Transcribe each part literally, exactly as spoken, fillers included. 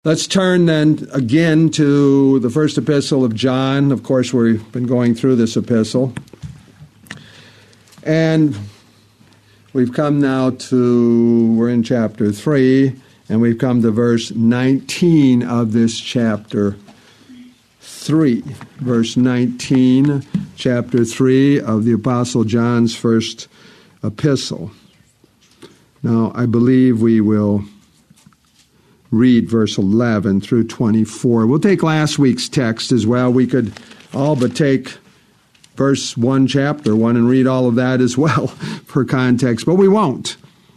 Let's turn then again to the first epistle of John. Of course, we've been going through this epistle. And we've come now to, we're in chapter three, and we've come to verse nineteen of this chapter three. Verse nineteen, chapter three of the Apostle John's first epistle. Now, I believe we will read verse eleven through twenty-four. We'll take last week's text as well. We could all but take verse one, chapter one, and read all of that as well for context, but we won't.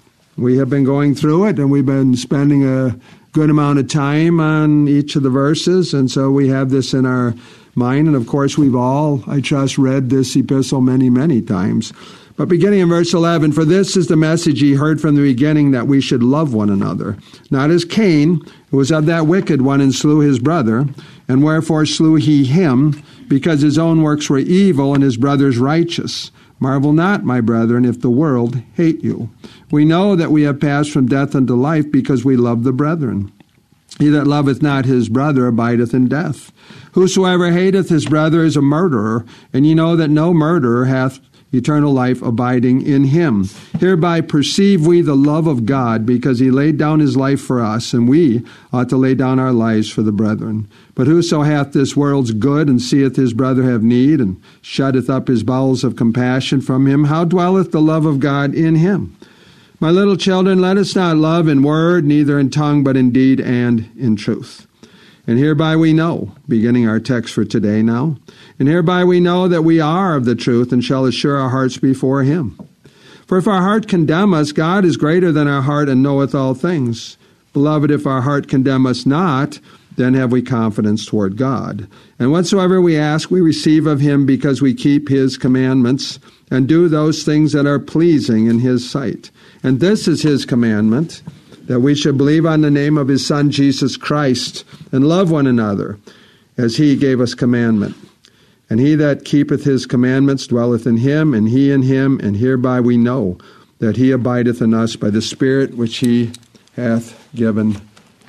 We have been going through it, and we've been spending a good amount of time on each of the verses, and so we have this in our mind, and of course we've all, I trust, read this epistle many, many times. But beginning in verse eleven, "For this is the message ye heard from the beginning, that we should love one another. Not as Cain, who was of that wicked one, and slew his brother. And wherefore slew he him? Because his own works were evil, and his brother's righteous. Marvel not, my brethren, if the world hate you. We know that we have passed from death unto life, because we love the brethren. He that loveth not his brother abideth in death. Whosoever hateth his brother is a murderer, and ye know that no murderer hath eternal life abiding in him. Hereby perceive we the love of God, because he laid down his life for us, and we ought to lay down our lives for the brethren. But whoso hath this world's good, and seeth his brother have need, and shutteth up his bowels of compassion from him, how dwelleth the love of God in him? My little children, let us not love in word, neither in tongue, but in deed and in truth. And hereby we know," beginning our text for today now, "and hereby we know that we are of the truth, and shall assure our hearts before him. For if our heart condemn us, God is greater than our heart, and knoweth all things. Beloved, if our heart condemn us not, then have we confidence toward God. And whatsoever we ask, we receive of him, because we keep his commandments, and do those things that are pleasing in his sight. And this is his commandment, that we should believe on the name of his Son, Jesus Christ, and love one another, as he gave us commandment. And he that keepeth his commandments dwelleth in him, and he in him, and hereby we know that he abideth in us by the Spirit which he hath given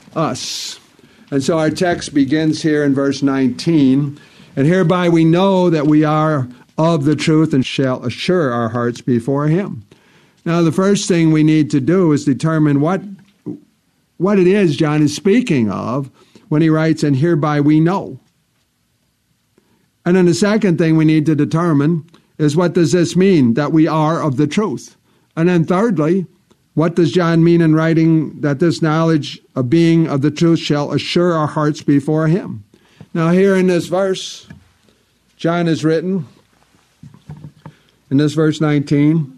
us." And so our text begins here in verse nineteen, "And hereby we know that we are of the truth, and shall assure our hearts before him." Now, the first thing we need to do is determine what what it is John is speaking of when he writes, "And hereby we know." And then the second thing we need to determine is, what does this mean, that we are of the truth? And then thirdly, what does John mean in writing that this knowledge of being of the truth shall assure our hearts before him? Now, here in this verse, John has written, in this verse nineteen,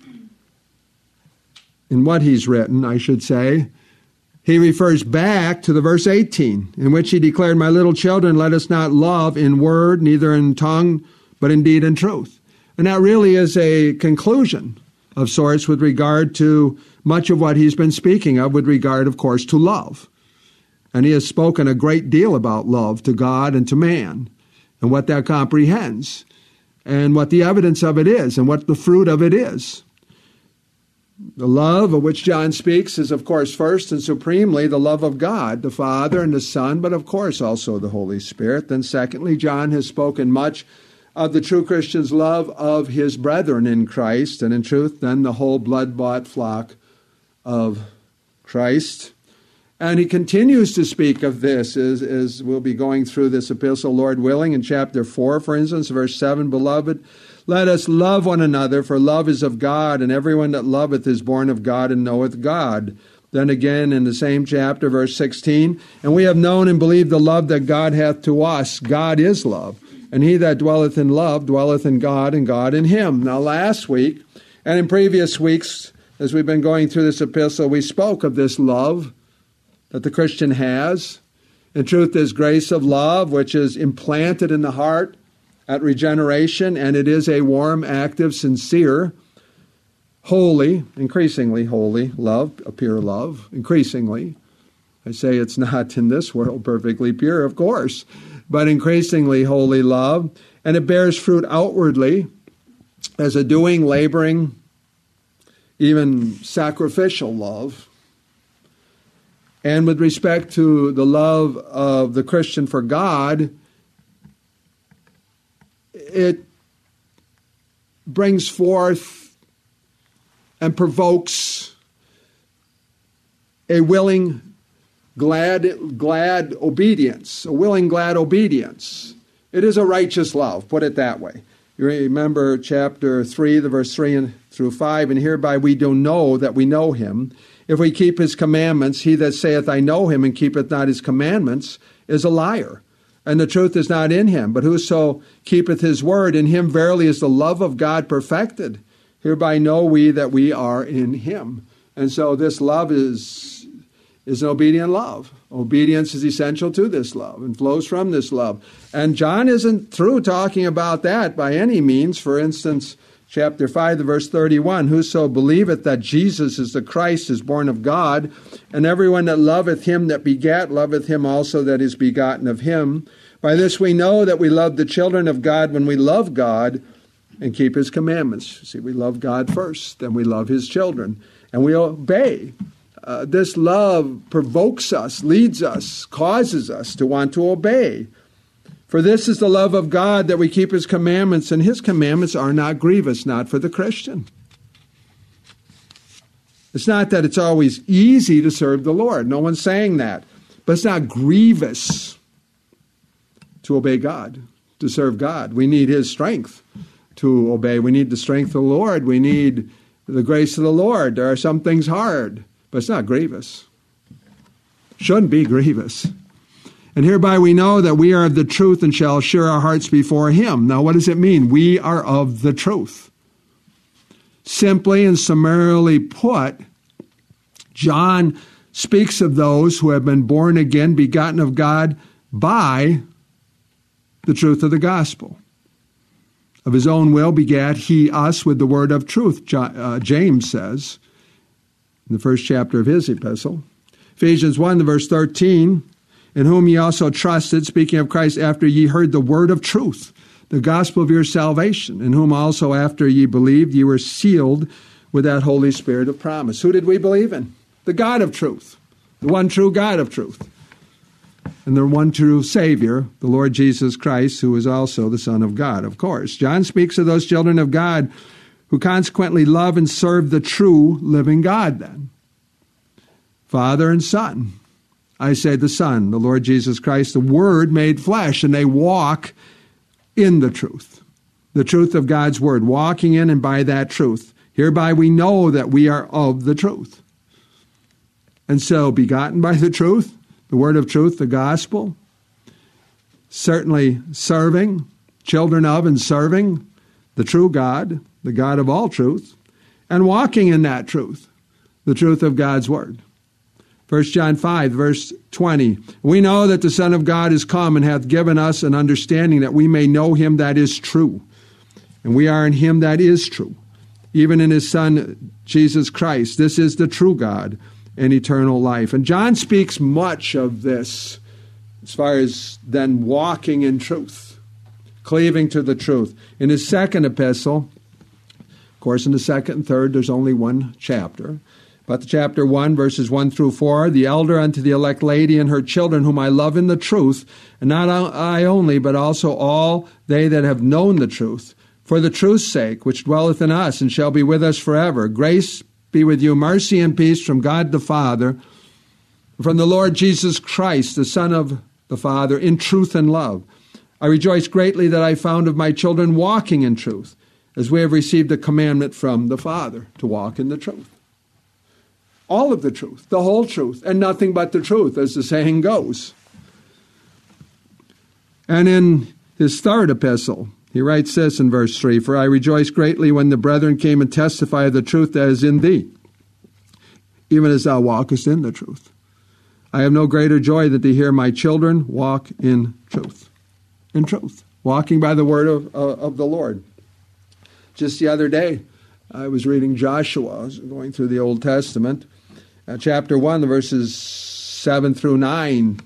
in what he's written, I should say, he refers back to the verse eighteen, in which he declared, "My little children, let us not love in word, neither in tongue, but in deed and truth." And that really is a conclusion of sorts with regard to much of what he's been speaking of, with regard, of course, to love. And he has spoken a great deal about love to God and to man, and what that comprehends, and what the evidence of it is, and what the fruit of it is. The love of which John speaks is, of course, first and supremely the love of God, the Father and the Son, but of course also the Holy Spirit. Then secondly, John has spoken much of the true Christian's love of his brethren in Christ, and in truth, then the whole blood-bought flock of Christ. And he continues to speak of this as, as we'll be going through this epistle, Lord willing, in chapter four, for instance, verse seven, "Beloved, let us love one another, for love is of God, and everyone that loveth is born of God and knoweth God." Then again in the same chapter, verse sixteen, "And we have known and believed the love that God hath to us. God is love. And he that dwelleth in love dwelleth in God, and God in him." Now, last week, and in previous weeks, as we've been going through this epistle, we spoke of this love that the Christian has. In truth, this grace of love, which is implanted in the heart at regeneration, and it is a warm, active, sincere, holy, increasingly holy love, a pure love, increasingly. I say it's not in this world perfectly pure, of course, but increasingly holy love, and it bears fruit outwardly as a doing, laboring, even sacrificial love. And with respect to the love of the Christian for God, it brings forth and provokes a willing, glad, glad obedience, a willing, glad obedience. It is a righteous love, put it that way. You remember chapter three, the verse three and through five, and hereby we do know that we know him, if we keep his commandments. He that saith, I know him, and keepeth not his commandments, is a liar, and the truth is not in him. But whoso keepeth his word, in him verily is the love of God perfected. Hereby know we that we are in him. And so this love is, is an obedient love. Obedience is essential to this love and flows from this love. And John isn't through talking about that by any means. For instance, chapter five, the verse thirty-one, whoso believeth that Jesus is the Christ is born of God, and everyone that loveth him that begat loveth him also that is begotten of him. By this we know that we love the children of God, when we love God and keep his commandments. See, we love God first, then we love his children, and we obey. Uh, this love provokes us, leads us, causes us to want to obey. For this is the love of God, that we keep his commandments, and his commandments are not grievous, not for the Christian. It's not that it's always easy to serve the Lord. No one's saying that. But it's not grievous to obey God, to serve God. We need his strength to obey. We need the strength of the Lord. We need the grace of the Lord. There are some things hard, but it's not grievous. Shouldn't be grievous. And hereby we know that we are of the truth and shall assure our hearts before him. Now, what does it mean? We are of the truth. Simply and summarily put, John speaks of those who have been born again, begotten of God by the truth of the gospel. Of his own will begat he us with the word of truth, James says in the first chapter of his epistle. Ephesians one, the verse thirteen, in whom ye also trusted, speaking of Christ, after ye heard the word of truth, the gospel of your salvation, in whom also after ye believed, ye were sealed with that Holy Spirit of promise. Who did we believe in? The God of truth, the one true God of truth, and the one true Savior, the Lord Jesus Christ, who is also the Son of God, of course. John speaks of those children of God who consequently love and serve the true living God then. Father and Son. I say the Son, the Lord Jesus Christ, the Word made flesh, and they walk in the truth, the truth of God's Word, walking in and by that truth. Hereby we know that we are of the truth. And so, begotten by the truth, the word of truth, the gospel, certainly serving, children of and serving the true God, the God of all truth, and walking in that truth, the truth of God's Word. First John five, verse twenty, we know that the Son of God is come and hath given us an understanding that we may know him that is true. And we are in him that is true, even in his Son, Jesus Christ. This is the true God and eternal life. And John speaks much of this as far as then walking in truth, cleaving to the truth. In his second epistle, of course, in the second and third, there's only one chapter. But chapter one, verses one through four, the elder unto the elect lady and her children, whom I love in the truth, and not I only, but also all they that have known the truth, for the truth's sake, which dwelleth in us, and shall be with us forever. Grace be with you, mercy and peace from God the Father, from the Lord Jesus Christ, the Son of the Father, in truth and love. I rejoice greatly that I found of my children walking in truth, as we have received a commandment from the Father, to walk in the truth. All of the truth, the whole truth, and nothing but the truth, as the saying goes. And in his third epistle, he writes this in verse three, for I rejoice greatly when the brethren came and testify of the truth that is in thee, even as thou walkest in the truth. I have no greater joy than to hear my children walk in truth. In truth, walking by the word of, uh, of the Lord. Just the other day, I was reading Joshua, I was going through the Old Testament, uh, chapter one, the verses seven through nine.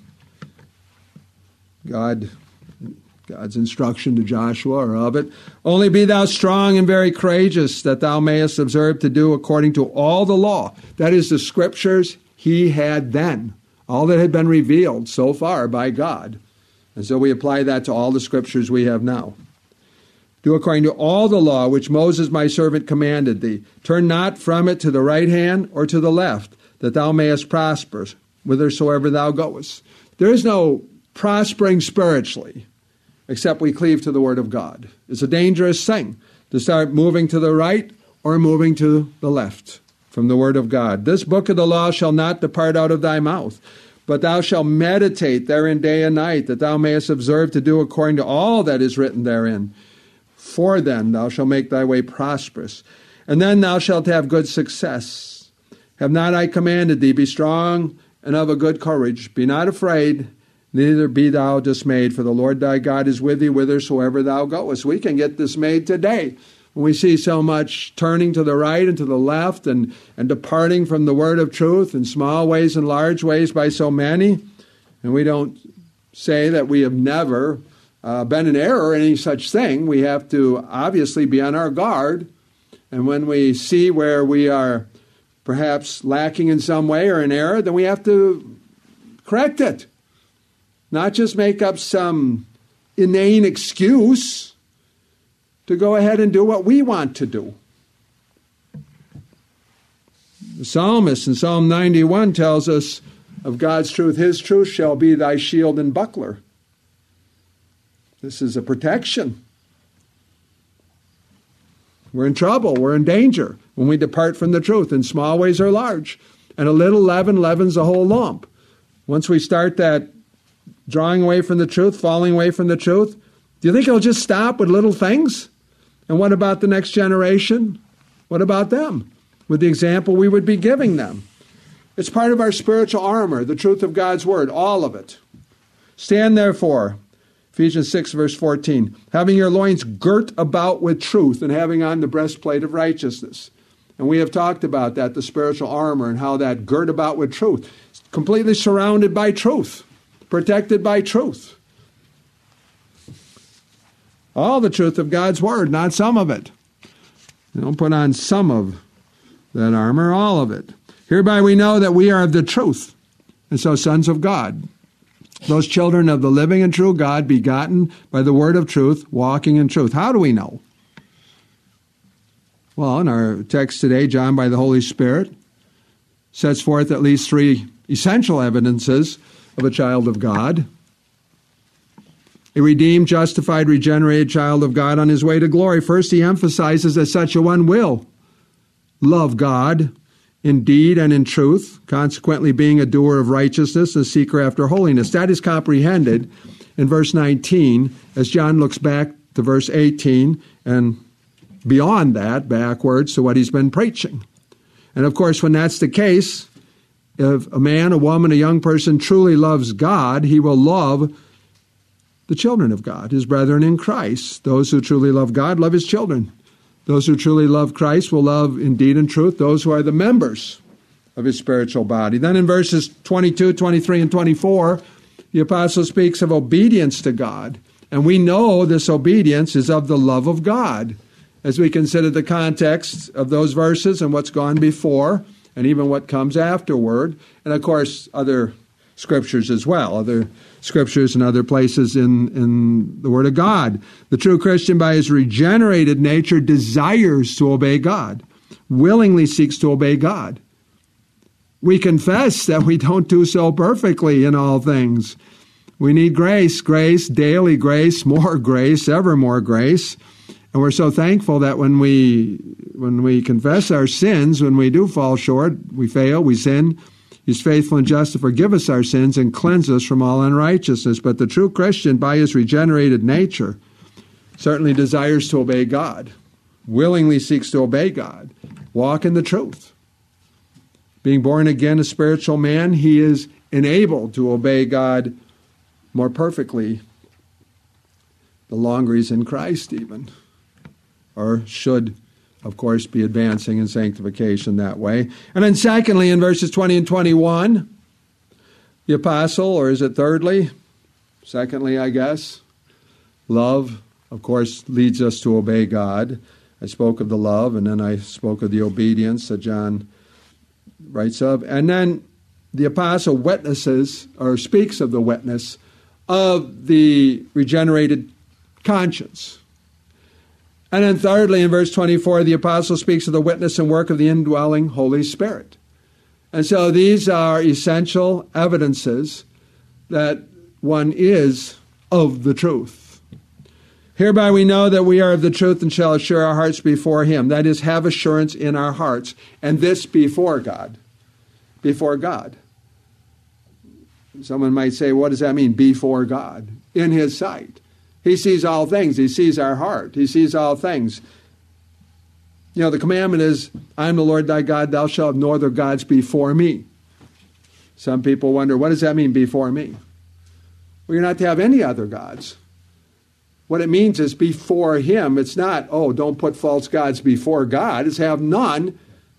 God, God's instruction to Joshua are of it. Only be thou strong and very courageous, that thou mayest observe to do according to all the law. That is the scriptures he had then. all that had been revealed so far by God. And so we apply that to all the scriptures we have now. Do according to all the law which Moses my servant commanded thee. Turn not from it to the right hand or to the left, that thou mayest prosper whithersoever thou goest. There is no prospering spiritually except we cleave to the Word of God. It's a dangerous thing to start moving to the right or moving to the left from the Word of God. This book of the law shall not depart out of thy mouth, but thou shalt meditate therein day and night, that thou mayest observe to do according to all that is written therein. For then thou shalt make thy way prosperous, and then thou shalt have good success. Have not I commanded thee, be strong and of a good courage. Be not afraid, neither be thou dismayed, for the Lord thy God is with thee whithersoever thou goest. We can get dismayed today when we see so much turning to the right and to the left and, and departing from the word of truth in small ways and large ways by so many. And we don't say that we have never uh, been in error or any such thing. We have to obviously be on our guard. And when we see where we are perhaps lacking in some way or in error, then we have to correct it. Not just make up some inane excuse to go ahead and do what we want to do. The psalmist in Psalm ninety-one tells us of God's truth, his truth shall be thy shield and buckler. This is a protection. We're in trouble, we're in danger when we depart from the truth in small ways or large. And a little leaven leavens the whole lump. Once we start that drawing away from the truth, falling away from the truth, do you think it'll just stop with little things? And what about the next generation? What about them? With the example we would be giving them. It's part of our spiritual armor, the truth of God's word, all of it. Stand therefore, Ephesians six, verse fourteen, having your loins girt about with truth and having on the breastplate of righteousness. And we have talked about that, the spiritual armor, and how that girt about with truth. It's completely surrounded by truth, protected by truth. All the truth of God's word, not some of it. You don't put on some of that armor, all of it. Hereby we know that we are of the truth, and so sons of God. Those children of the living and true God, begotten by the word of truth, walking in truth. How do we know? Well, in our text today, John, by the Holy Spirit, sets forth at least three essential evidences of a child of God. A redeemed, justified, regenerated child of God on his way to glory. First, he emphasizes that such a one will love God in deed and in truth, consequently being a doer of righteousness, a seeker after holiness. That is comprehended in verse nineteen as John looks back to verse eighteen and beyond that, backwards to what he's been preaching. And of course, when that's the case, if a man, a woman, a young person truly loves God, he will love the children of God, his brethren in Christ. Those who truly love God love his children. Those who truly love Christ will love in deed and truth those who are the members of his spiritual body. Then in verses twenty-two, twenty-three, and twenty-four, the apostle speaks of obedience to God. And we know this obedience is of the love of God. As we consider the context of those verses and what's gone before, and even what comes afterward, and of course other scriptures as well, other scriptures and other places in, in the Word of God. The true Christian, by his regenerated nature, desires to obey God, willingly seeks to obey God. We confess that we don't do so perfectly in all things. We need grace, grace, daily grace, more grace, ever more grace. And we're so thankful that when we when we confess our sins, when we do fall short, we fail, we sin, he's faithful and just to forgive us our sins and cleanse us from all unrighteousness. But the true Christian, by his regenerated nature, certainly desires to obey God, willingly seeks to obey God, walk in the truth. Being born again a spiritual man, he is enabled to obey God more perfectly the longer he's in Christ even. Or should, of course, be advancing in sanctification that way. And then secondly, in verses twenty and twenty-one, the apostle, or is it thirdly? Secondly, I guess. Love, of course, leads us to obey God. I spoke of the love, and then I spoke of the obedience that John writes of. And then the apostle witnesses, or speaks of the witness, of the regenerated conscience. And then thirdly, in verse twenty-four, the apostle speaks of the witness and work of the indwelling Holy Spirit. And so these are essential evidences that one is of the truth. Hereby we know that we are of the truth and shall assure our hearts before him. That is, have assurance in our hearts, and this before God. Before God. Someone might say, what does that mean, before God? In his sight. He sees all things. He sees our heart. He sees all things. You know, the commandment is, I am the Lord thy God, thou shalt have no other gods before me. Some people wonder, what does that mean, before me? Well, you're not to have any other gods. What it means is before him. It's not, oh, don't put false gods before God. It's have none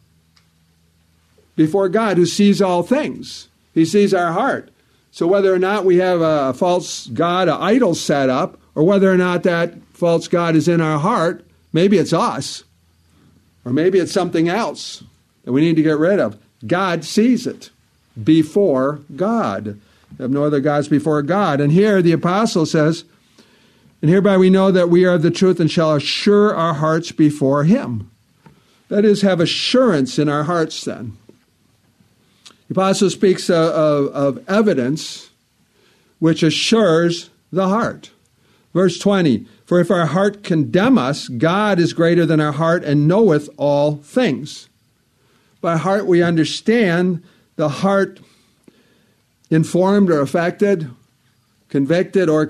before God who sees all things. He sees our heart. So whether or not we have a false god, an idol set up, or whether or not that false god is in our heart, maybe it's us, or maybe it's something else that we need to get rid of. God sees it before God. We have no other gods before God. And here the apostle says, and hereby we know that we are of the truth and shall assure our hearts before him. That is, have assurance in our hearts then. The apostle speaks of, of, of evidence which assures the heart. Verse twenty, for if our heart condemn us, God is greater than our heart and knoweth all things. By heart we understand the heart informed or affected, convicted, or,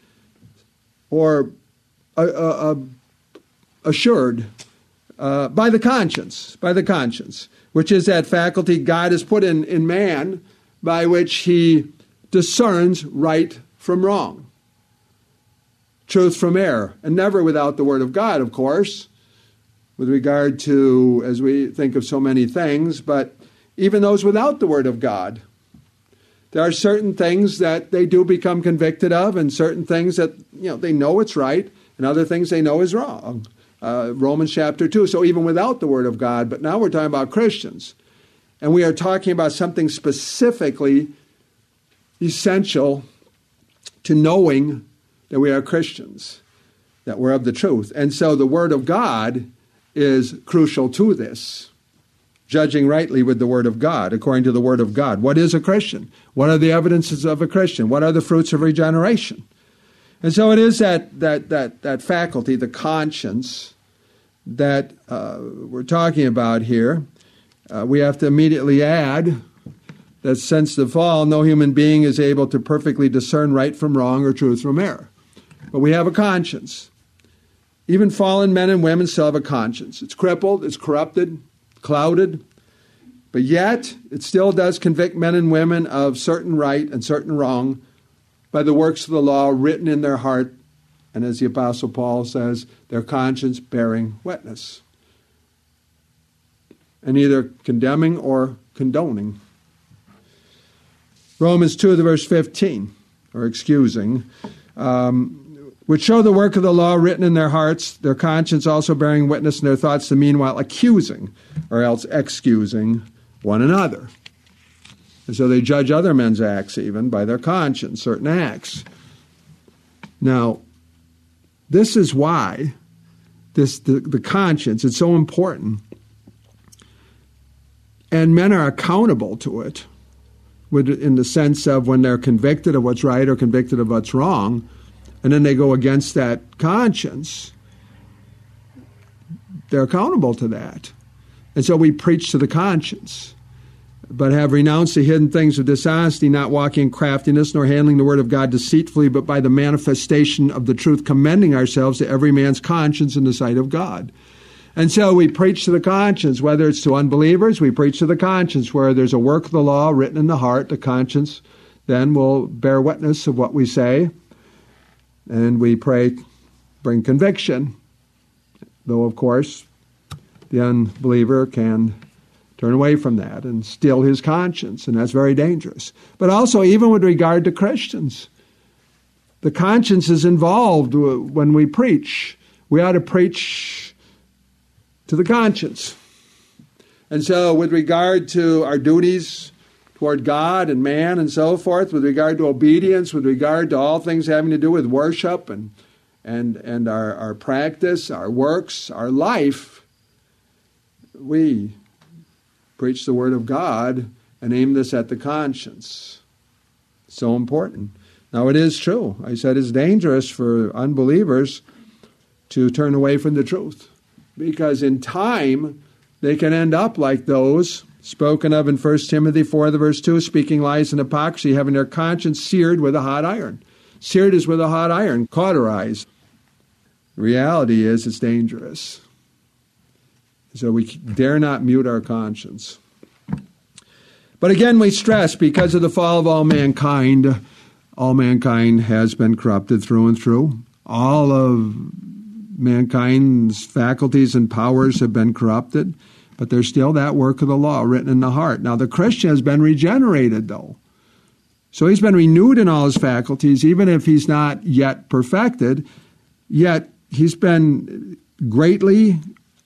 or uh, uh, assured uh, by the conscience, by the conscience. Which is that faculty God has put in, in man by which he discerns right from wrong, truth from error, and never without the Word of God, of course, with regard to, as we think of so many things, but even those without the Word of God. There are certain things that they do become convicted of, and certain things that, you know, they know it's right, and other things they know is wrong. Uh, Romans chapter two. So even without the Word of God, but now we're talking about Christians. And we are talking about something specifically essential to knowing that we are Christians, that we're of the truth. And so the Word of God is crucial to this. Judging rightly with the Word of God, according to the Word of God. What is a Christian? What are the evidences of a Christian? What are the fruits of regeneration? And so it is that that that that faculty, the conscience, that uh, we're talking about here. Uh, we have to immediately add that since the fall, no human being is able to perfectly discern right from wrong or truth from error. But we have a conscience. Even fallen men and women still have a conscience. It's crippled, it's corrupted, clouded, but yet it still does convict men and women of certain right and certain wrong by the works of the law written in their heart, and as the Apostle Paul says, their conscience bearing witness. And either condemning or condoning. Romans two, the verse fifteen, or excusing, um, which show the work of the law written in their hearts, their conscience also bearing witness in their thoughts, the meanwhile accusing, or else excusing one another. And so they judge other men's acts even by their conscience, certain acts. Now, this is why this the, the conscience is so important. And men are accountable to it with, in the sense of when they're convicted of what's right or convicted of what's wrong, and then they go against that conscience, they're accountable to that. And so we preach to the conscience. But have renounced the hidden things of dishonesty, not walking in craftiness, nor handling the word of God deceitfully, but by the manifestation of the truth, commending ourselves to every man's conscience in the sight of God. And so we preach to the conscience, whether it's to unbelievers, we preach to the conscience, where there's a work of the law written in the heart. The conscience then will bear witness of what we say, and we pray, bring conviction, though, of course, the unbeliever can turn away from that and still his conscience, and that's very dangerous. But also, even with regard to Christians, the conscience is involved when we preach. We ought to preach to the conscience. And so, with regard to our duties, toward God and man and so forth, with regard to obedience, with regard to all things having to do with worship and and and our, our practice, our works, our life, we preach the Word of God and aim this at the conscience. So important. Now, it is true. I said it's dangerous for unbelievers to turn away from the truth, because in time they can end up like those spoken of in First Timothy four, the verse two, speaking lies and hypocrisy, having their conscience seared with a hot iron. Seared is with a hot iron, cauterized. The reality is it's dangerous. So we dare not mute our conscience. But again, we stress, because of the fall of all mankind, all mankind has been corrupted through and through. All of mankind's faculties and powers have been corrupted, but there's still that work of the law written in the heart. Now, the Christian has been regenerated, though. So he's been renewed in all his faculties, even if he's not yet perfected, yet he's been greatly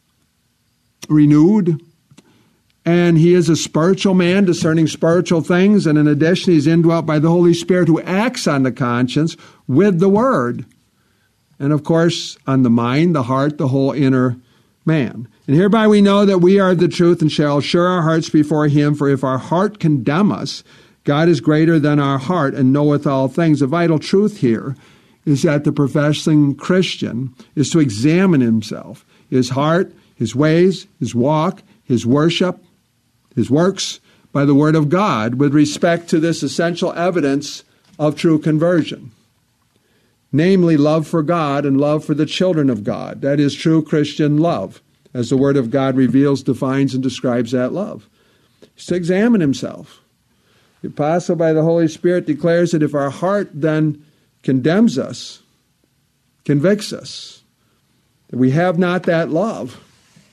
renewed, and he is a spiritual man discerning spiritual things, and in addition, he's indwelt by the Holy Spirit who acts on the conscience with the Word. And of course, on the mind, the heart, the whole inner man. And hereby we know that we are the truth and shall assure our hearts before Him, for if our heart condemn us, God is greater than our heart and knoweth all things. The vital truth here is that the professing Christian is to examine himself, his heart, his ways, his walk, his worship, his works, by the Word of God with respect to this essential evidence of true conversion, namely love for God and love for the children of God. That is true Christian love, as the Word of God reveals, defines, and describes that love. He's to examine himself. The apostle, by the Holy Spirit, declares that if our heart then condemns us, convicts us, that we have not that love,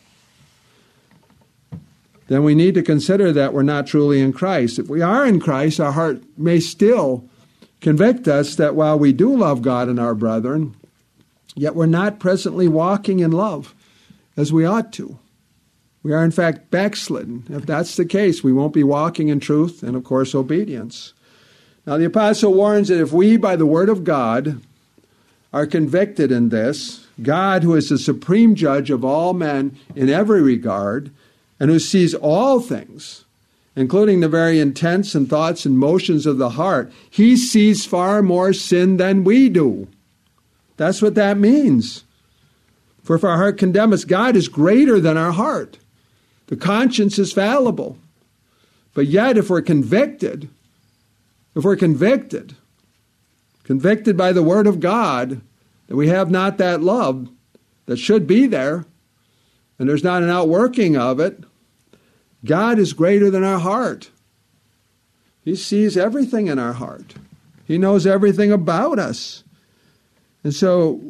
then we need to consider that we're not truly in Christ. If we are in Christ, our heart may still convict us that while we do love God and our brethren, yet we're not presently walking in love as we ought to. We are, in fact, backslidden. If that's the case, we won't be walking in truth and, of course, obedience. Now, the apostle warns that if we, by the Word of God, are convicted in this, God, who is the supreme judge of all men in every regard, and who sees all things, including the very intents and thoughts and motions of the heart, He sees far more sin than we do. That's what that means. For if our heart condemn us, God is greater than our heart. The conscience is fallible. But yet, if we're convicted, if we're convicted, convicted by the Word of God, that we have not that love that should be there, and there's not an outworking of it, God is greater than our heart. He sees everything in our heart. He knows everything about us. And so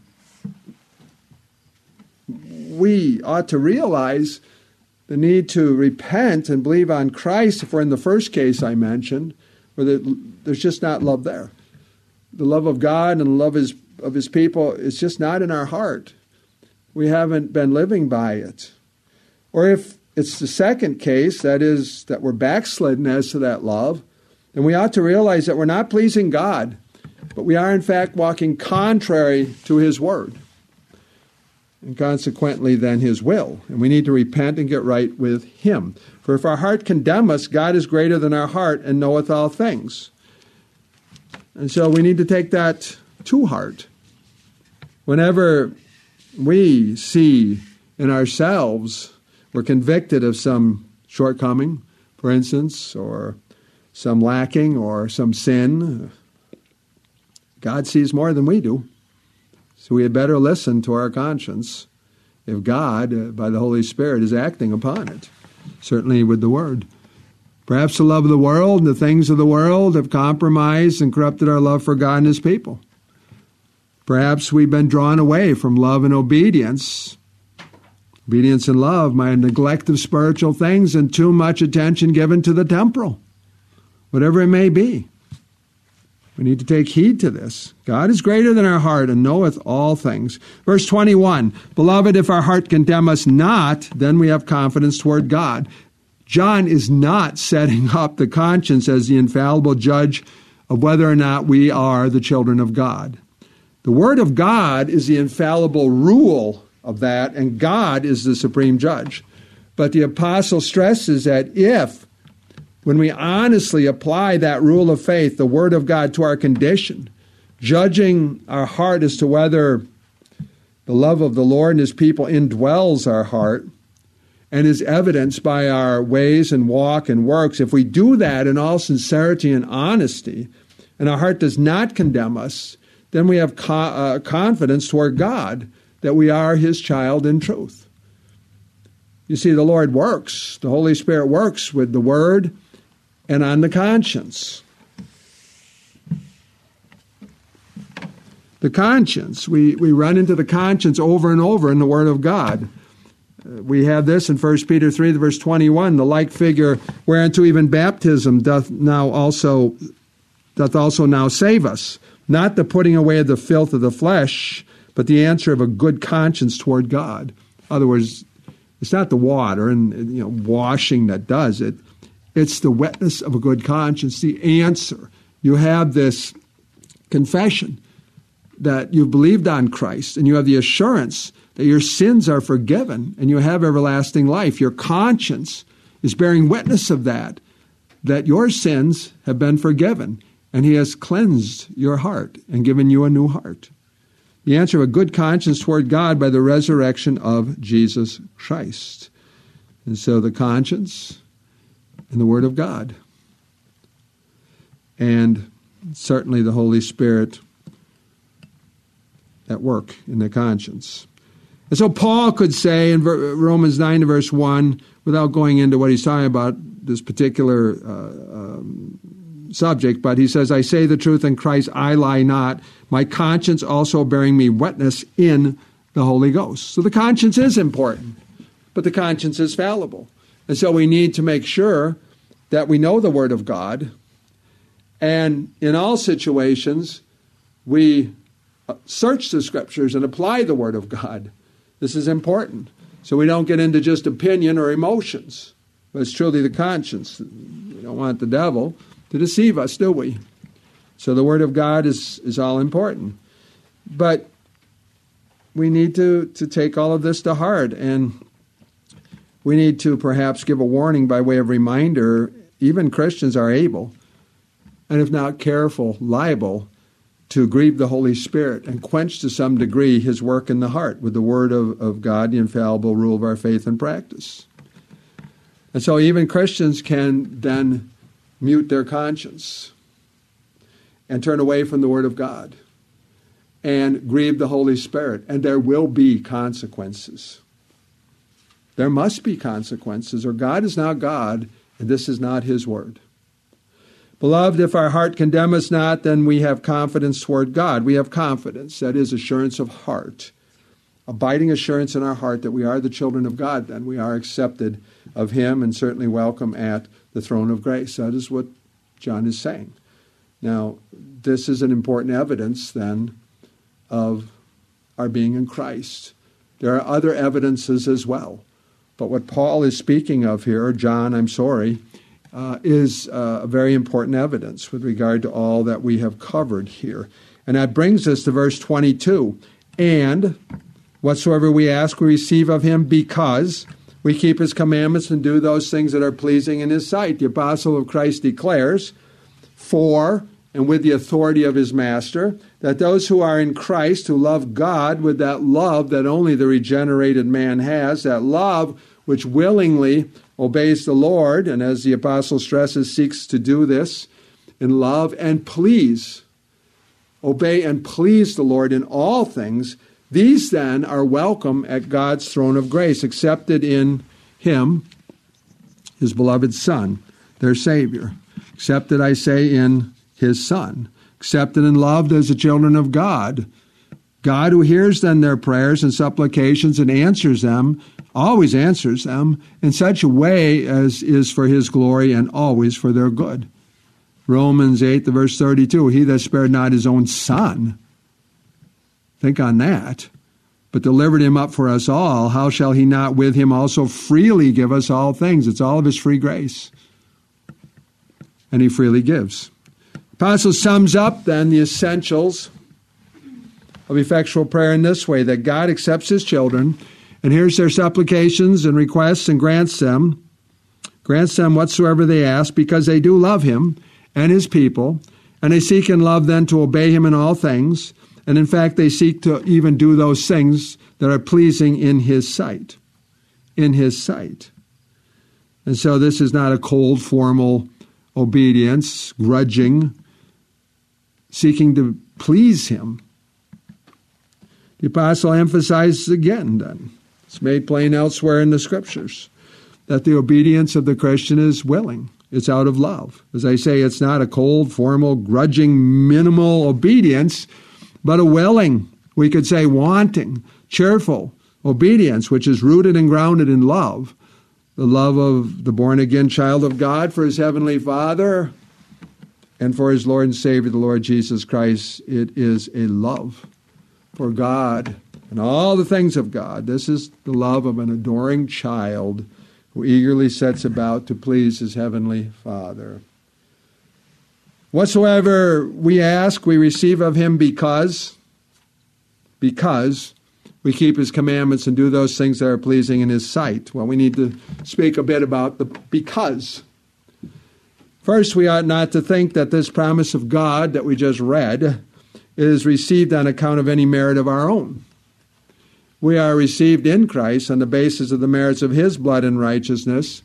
we ought to realize the need to repent and believe on Christ if we're in the first case I mentioned, where there's just not love there. The love of God and the love of his, of his people is just not in our heart. We haven't been living by it. Or if it's the second case, that is, that we're backslidden as to that love, then we ought to realize that we're not pleasing God, but we are in fact walking contrary to His Word, and consequently then His will. And we need to repent and get right with Him. For if our heart condemn us, God is greater than our heart and knoweth all things. And so we need to take that to heart. Whenever we see in ourselves, we're convicted of some shortcoming, for instance, or some lacking, or some sin, God sees more than we do. So we had better listen to our conscience if God, by the Holy Spirit, is acting upon it, certainly with the Word. Perhaps the love of the world and the things of the world have compromised and corrupted our love for God and His people. Perhaps we've been drawn away from love and obedience. Obedience and love, my neglect of spiritual things, and too much attention given to the temporal, whatever it may be. We need to take heed to this. God is greater than our heart and knoweth all things. Verse twenty-one, Beloved, if our heart condemn us not, then we have confidence toward God. John is not setting up the conscience as the infallible judge of whether or not we are the children of God. The Word of God is the infallible rule of that, and God is the supreme judge. But the apostle stresses that if, when we honestly apply that rule of faith, the Word of God, to our condition, judging our heart as to whether the love of the Lord and His people indwells our heart and is evidenced by our ways and walk and works, if we do that in all sincerity and honesty, and our heart does not condemn us, then we have co- uh, confidence toward God that we are His child in truth. You see, the Lord works, the Holy Spirit works with the Word and on the conscience. The conscience, we, we run into the conscience over and over in the Word of God. Uh, we have this in First Peter three, verse twenty-one, the like figure whereunto even baptism doth now also doth also now save us, not the putting away of the filth of the flesh, but the answer of a good conscience toward God. In other words, it's not the water and you know washing that does it. It's the wetness of a good conscience, the answer. You have this confession that you've believed on Christ, and you have the assurance that your sins are forgiven, and you have everlasting life. Your conscience is bearing witness of that, that your sins have been forgiven, and He has cleansed your heart and given you a new heart. The answer of a good conscience toward God by the resurrection of Jesus Christ. And so the conscience and the Word of God. And certainly the Holy Spirit at work in the conscience. And so Paul could say in Romans nine, verse one, without going into what he's talking about, this particular uh, um, subject, but he says, I say the truth in Christ, I lie not, my conscience also bearing me witness in the Holy Ghost. So the conscience is important, but the conscience is fallible. And so we need to make sure that we know the Word of God, and in all situations, we search the Scriptures and apply the Word of God. This is important. So we don't get into just opinion or emotions, but it's truly the conscience. We don't want the devil to deceive us, do we? So the Word of God is, is all important. But we need to, to take all of this to heart, and we need to perhaps give a warning by way of reminder. Even Christians are able, and if not careful, liable to grieve the Holy Spirit and quench to some degree His work in the heart with the Word of, of God, the infallible rule of our faith and practice. And so even Christians can then mute their conscience and turn away from the Word of God and grieve the Holy Spirit, and there will be consequences. There must be consequences, or God is not God, and this is not His Word. Beloved, if our heart condemn us not, then we have confidence toward God. We have confidence, that is assurance of heart, abiding assurance in our heart that we are the children of God, then we are accepted of Him and certainly welcome at the throne of grace. That is what John is saying. Now, this is an important evidence then of our being in Christ. There are other evidences as well. But what Paul is speaking of here, or John, I'm sorry, uh, is uh, a very important evidence with regard to all that we have covered here. And that brings us to verse twenty-two. And whatsoever we ask, we receive of Him because we keep His commandments and do those things that are pleasing in His sight. The apostle of Christ declares, for, and with the authority of his master, that those who are in Christ, who love God with that love that only the regenerated man has, that love which willingly obeys the Lord, and as the apostle stresses, seeks to do this in love and please, obey and please the Lord in all things, these then are welcome at God's throne of grace, accepted in Him, His beloved Son, their Savior. Accepted, I say, in His Son. Accepted and loved as the children of God. God who hears then their prayers and supplications and answers them, always answers them, in such a way as is for His glory and always for their good. Romans eight, the verse thirty-two, He that spared not His own Son, think on that, but delivered him up for us all, how shall he not with him also freely give us all things? It's all of his free grace. And he freely gives. The apostle sums up then the essentials of effectual prayer in this way, that God accepts his children and hears their supplications and requests and grants them, grants them whatsoever they ask, because they do love him and his people, and they seek and love then to obey him in all things. And in fact, they seek to even do those things that are pleasing in his sight. In his sight. And so this is not a cold, formal obedience, grudging, seeking to please him. The apostle emphasizes again then, it's made plain elsewhere in the scriptures, that the obedience of the Christian is willing. It's out of love. As I say, it's not a cold, formal, grudging, minimal obedience, but a willing, we could say wanting, cheerful obedience, which is rooted and grounded in love. The love of the born-again child of God for his heavenly Father and for his Lord and Savior, the Lord Jesus Christ. It is a love for God and all the things of God. This is the love of an adoring child who eagerly sets about to please his heavenly Father. Whatsoever we ask, we receive of him because, because we keep his commandments and do those things that are pleasing in his sight. Well, we need to speak a bit about the because. First, we ought not to think that this promise of God that we just read is received on account of any merit of our own. We are received in Christ on the basis of the merits of his blood and righteousness,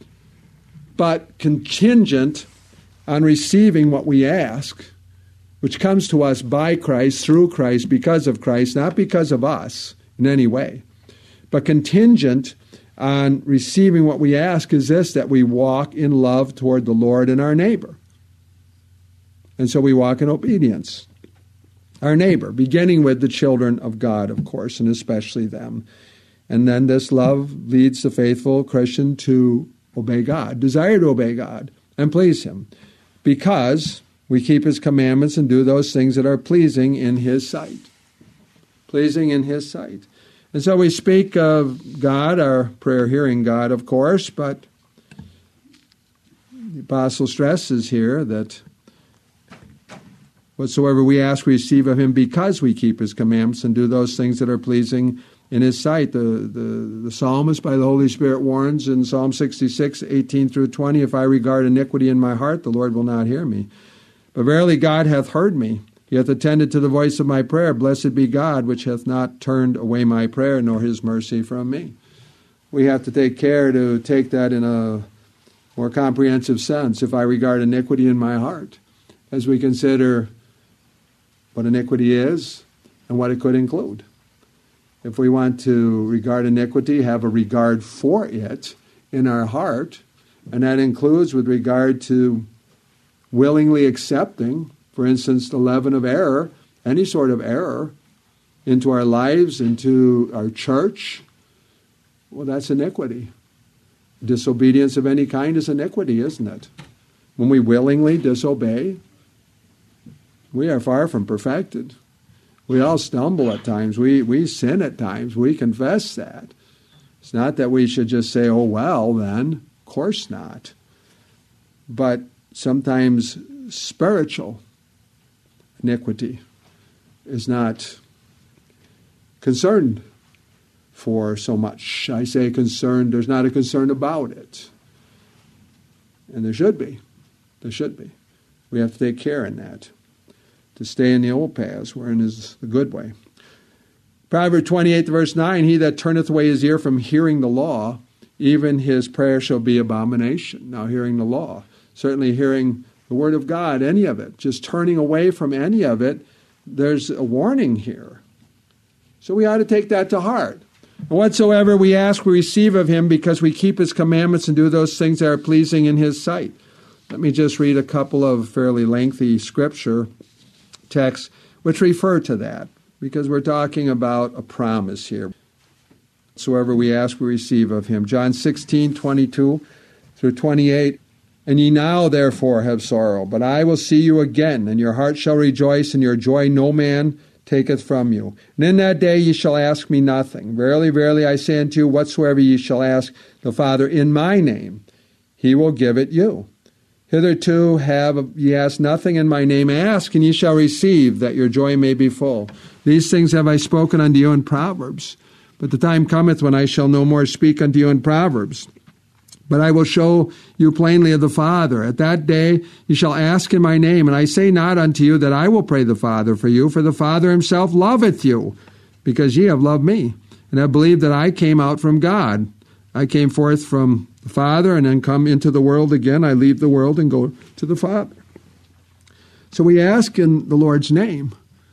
but contingent on receiving what we ask, which comes to us by Christ, through Christ, because of Christ, not because of us in any way, but contingent on receiving what we ask is this, that we walk in love toward the Lord and our neighbor. And so we walk in obedience. Our neighbor, beginning with the children of God, of course, and especially them. And then this love leads the faithful Christian to obey God, desire to obey God and please him, because we keep his commandments and do those things that are pleasing in his sight. Pleasing in his sight. And so we speak of God, our prayer-hearing God, of course, but the apostle stresses here that whatsoever we ask, we receive of him because we keep his commandments and do those things that are pleasing in his sight. The, the, the psalmist by the Holy Spirit warns in Psalm sixty-six, eighteen through twenty, if I regard iniquity in my heart, the Lord will not hear me. But verily God hath heard me. He hath attended to the voice of my prayer. Blessed be God, which hath not turned away my prayer, nor his mercy from me. We have to take care to take that in a more comprehensive sense. If I regard iniquity in my heart, as we consider what iniquity is and what it could include. If we want to regard iniquity, have a regard for it in our heart, and that includes with regard to willingly accepting, for instance, the leaven of error, any sort of error, into our lives, into our church, well, that's iniquity. Disobedience of any kind is iniquity, isn't it? When we willingly disobey, we are far from perfected. We all stumble at times. We we sin at times. We confess that. It's not that we should just say, oh, well, then. Of course not. But sometimes spiritual iniquity is not concerned for so much. I say concerned, there's not a concern about it. And there should be. There should be. We have to take care in that. To stay in the old paths, wherein is the good way. Proverbs twenty-eight, verse nine, he that turneth away his ear from hearing the law, even his prayer shall be abomination. Now, hearing the law, certainly hearing the word of God, any of it, just turning away from any of it, there's a warning here. So we ought to take that to heart. And whatsoever we ask, we receive of him, because we keep his commandments and do those things that are pleasing in his sight. Let me just read a couple of fairly lengthy scripture texts which refer to that, because we're talking about a promise here. Whatsoever we ask, we receive of him. John sixteen, twenty-two through twenty-eight. And ye now therefore have sorrow, but I will see you again, and your heart shall rejoice, and your joy no man taketh from you. And in that day ye shall ask me nothing. Verily, verily, I say unto you, whatsoever ye shall ask the Father in my name, he will give it you. Hitherto have ye asked nothing in my name. Ask, and ye shall receive, that your joy may be full. These things have I spoken unto you in Proverbs. But the time cometh when I shall no more speak unto you in Proverbs, but I will show you plainly of the Father. At that day ye shall ask in my name, and I say not unto you that I will pray the Father for you, for the Father himself loveth you, because ye have loved me, and have believed that I came out from God. I came forth from the Father, and then come into the world again. I leave the world and go to the Father. So we ask in the Lord's name.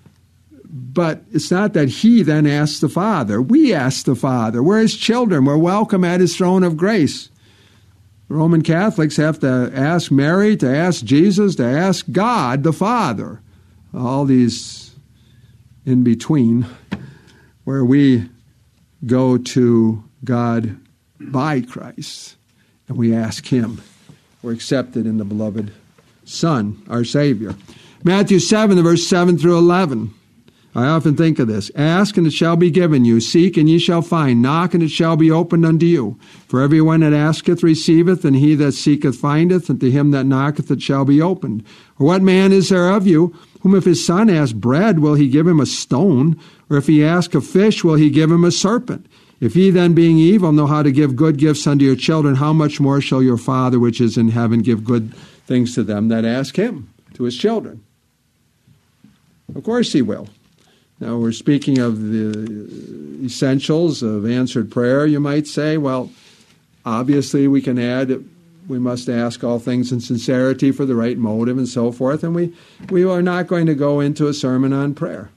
But it's not that he then asks the Father. We ask the Father. We're his children. We're welcome at his throne of grace. Roman Catholics have to ask Mary, to ask Jesus, to ask God the Father. All these in between, where we go to God by Christ, and we ask him. We're accepted in the beloved Son, our Savior. Matthew seven, verse seven through eleven. I often think of this. Ask, and it shall be given you. Seek, and ye shall find. Knock, and it shall be opened unto you. For everyone that asketh receiveth, and he that seeketh findeth, and to him that knocketh it shall be opened. Or what man is there of you, whom if his son ask bread, will he give him a stone? Or if he ask a fish, will he give him a serpent? If ye then, being evil, know how to give good gifts unto your children, how much more shall your Father which is in heaven give good things to them that ask him, to his children? Of course he will. Now, we're speaking of the essentials of answered prayer, you might say. Well, obviously we can add, we must ask all things in sincerity for the right motive and so forth, and we, we are not going to go into a sermon on prayer.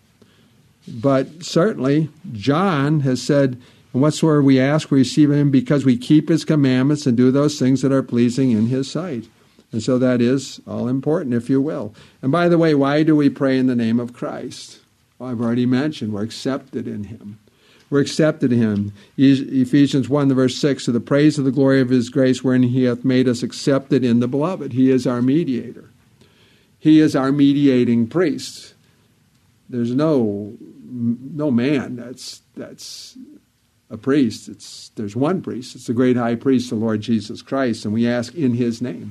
But certainly, John has said, and whatsoever we ask, we receive him because we keep his commandments and do those things that are pleasing in his sight. And so that is all important, if you will. And by the way, why do we pray in the name of Christ? Well, I've already mentioned, we're accepted in him. We're accepted in him. Ephesians one, the verse six, to the praise of the glory of his grace, wherein he hath made us accepted in the beloved. He is our mediator. He is our mediating priest. There's no no man that's that's a priest. It's there's one priest. It's the great high priest, the Lord Jesus Christ, and we ask in his name.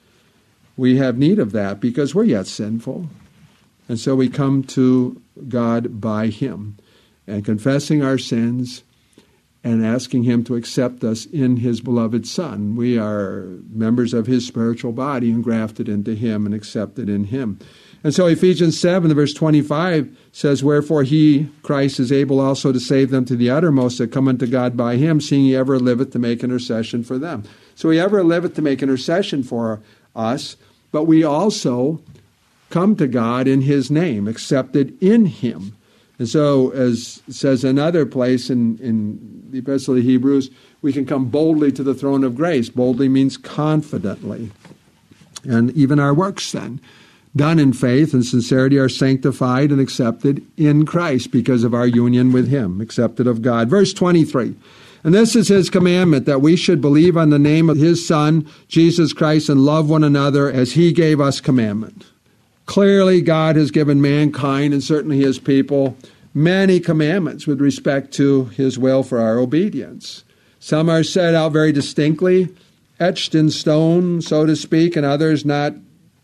We have need of that because we're yet sinful. And so we come to God by him and confessing our sins and asking him to accept us in his beloved Son. We are members of his spiritual body and grafted into him and accepted in him. And so Ephesians seven, verse twenty-five says, wherefore he, Christ, is able also to save them to the uttermost that come unto God by him, seeing he ever liveth to make intercession for them. So he ever liveth to make intercession for us, but we also come to God in his name, accepted in him. And so, as it says another place in, in the Epistle of Hebrews, we can come boldly to the throne of grace. Boldly means confidently. And even our works then, done in faith and sincerity, are sanctified and accepted in Christ because of our union with him, accepted of God. Verse twenty-three, and this is his commandment, that we should believe on the name of his Son, Jesus Christ, and love one another as he gave us commandment. Clearly, God has given mankind, and certainly his people, many commandments with respect to his will for our obedience. Some are set out very distinctly, etched in stone, so to speak, and others not,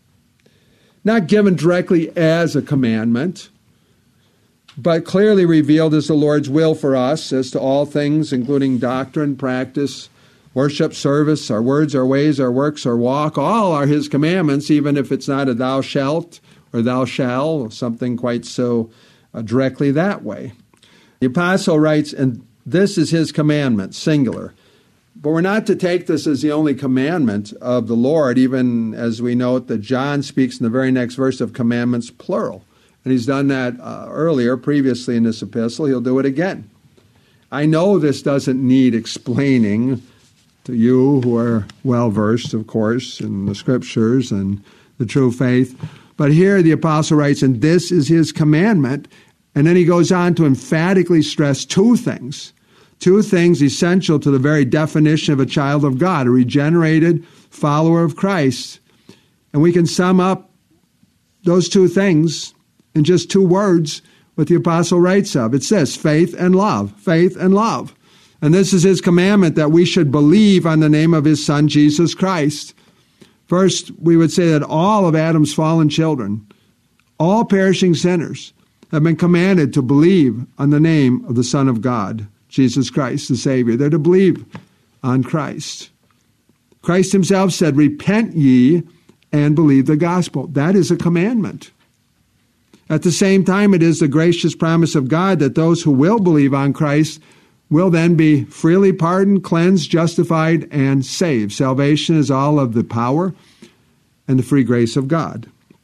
not given directly as a commandment, but clearly revealed as the Lord's will for us as to all things, including doctrine, practice, worship, service, our words, our ways, our works, our walk. All are his commandments, even if it's not a thou shalt or thou shall, or something quite so uh, directly that way. The apostle writes, and this is his commandment, singular. But we're not to take this as the only commandment of the Lord, even as we note that John speaks in the very next verse of commandments, plural. And he's done that uh, earlier, previously in this epistle. He'll do it again. I know this doesn't need explaining to you who are well-versed, of course, in the Scriptures and the true faith. But here the apostle writes, and this is his commandment. And then he goes on to emphatically stress two things. Two things essential to the very definition of a child of God, a regenerated follower of Christ. And we can sum up those two things in just two words. what the apostle writes of. It says faith and love, faith and love. And this is his commandment, that we should believe on the name of his Son, Jesus Christ. First, we would say that all of Adam's fallen children, all perishing sinners, have been commanded to believe on the name of the Son of God, Jesus Christ, the Savior. They're to believe on Christ. Christ himself said, repent ye and believe the gospel. That is a commandment. At the same time, it is the gracious promise of God that those who will believe on Christ will then be freely pardoned, cleansed, justified, and saved. Salvation is all of the power and the free grace of God.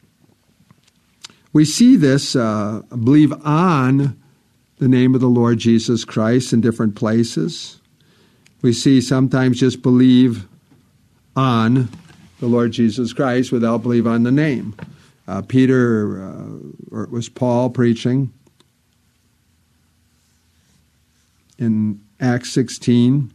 We see this, uh, believe on the name of the Lord Jesus Christ in different places. We see sometimes just believe on the Lord Jesus Christ without believe on the name. Uh, Peter, uh, or it was Paul preaching in Acts sixteen.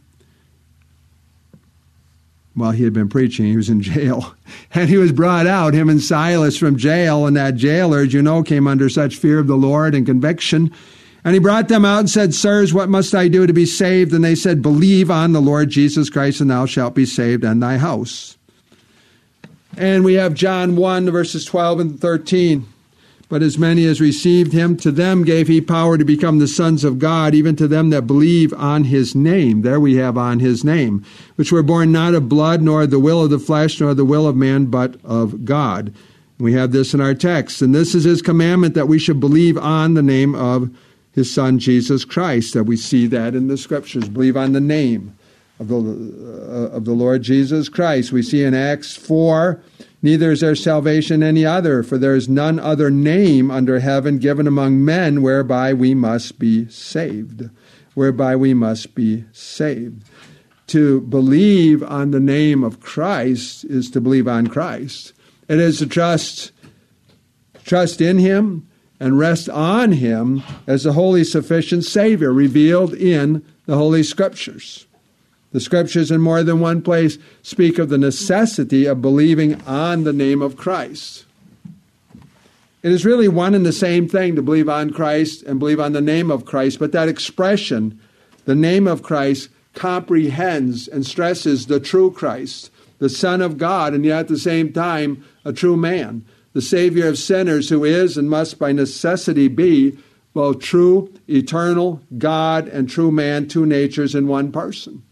While he had been preaching, he was in jail. And he was brought out, him and Silas, from jail. And that jailer, as you know, came under such fear of the Lord and conviction. And he brought them out and said, sirs, what must I do to be saved? And they said, believe on the Lord Jesus Christ, and thou shalt be saved and thy house. And we have John one, verses twelve and thirteen. But as many as received him, to them gave he power to become the sons of God, even to them that believe on his name. There we have on his name, which were born not of blood, nor the will of the flesh, nor the will of man, but of God. We have this in our text. And this is his commandment, that we should believe on the name of his Son, Jesus Christ. That we see that in the Scriptures. Believe on the name of the, uh, of the Lord Jesus Christ. We see in Acts four, neither is there salvation any other, for there is none other name under heaven given among men whereby we must be saved. Whereby we must be saved. To believe on the name of Christ is to believe on Christ. It is to trust, trust in him and rest on him as the holy, sufficient Savior revealed in the Holy Scriptures. The Scriptures in more than one place speak of the necessity of believing on the name of Christ. It is really one and the same thing to believe on Christ and believe on the name of Christ, but that expression, the name of Christ, comprehends and stresses the true Christ, the Son of God, and yet at the same time a true man, the Savior of sinners, who is and must by necessity be both true, eternal God and true man, two natures in one person.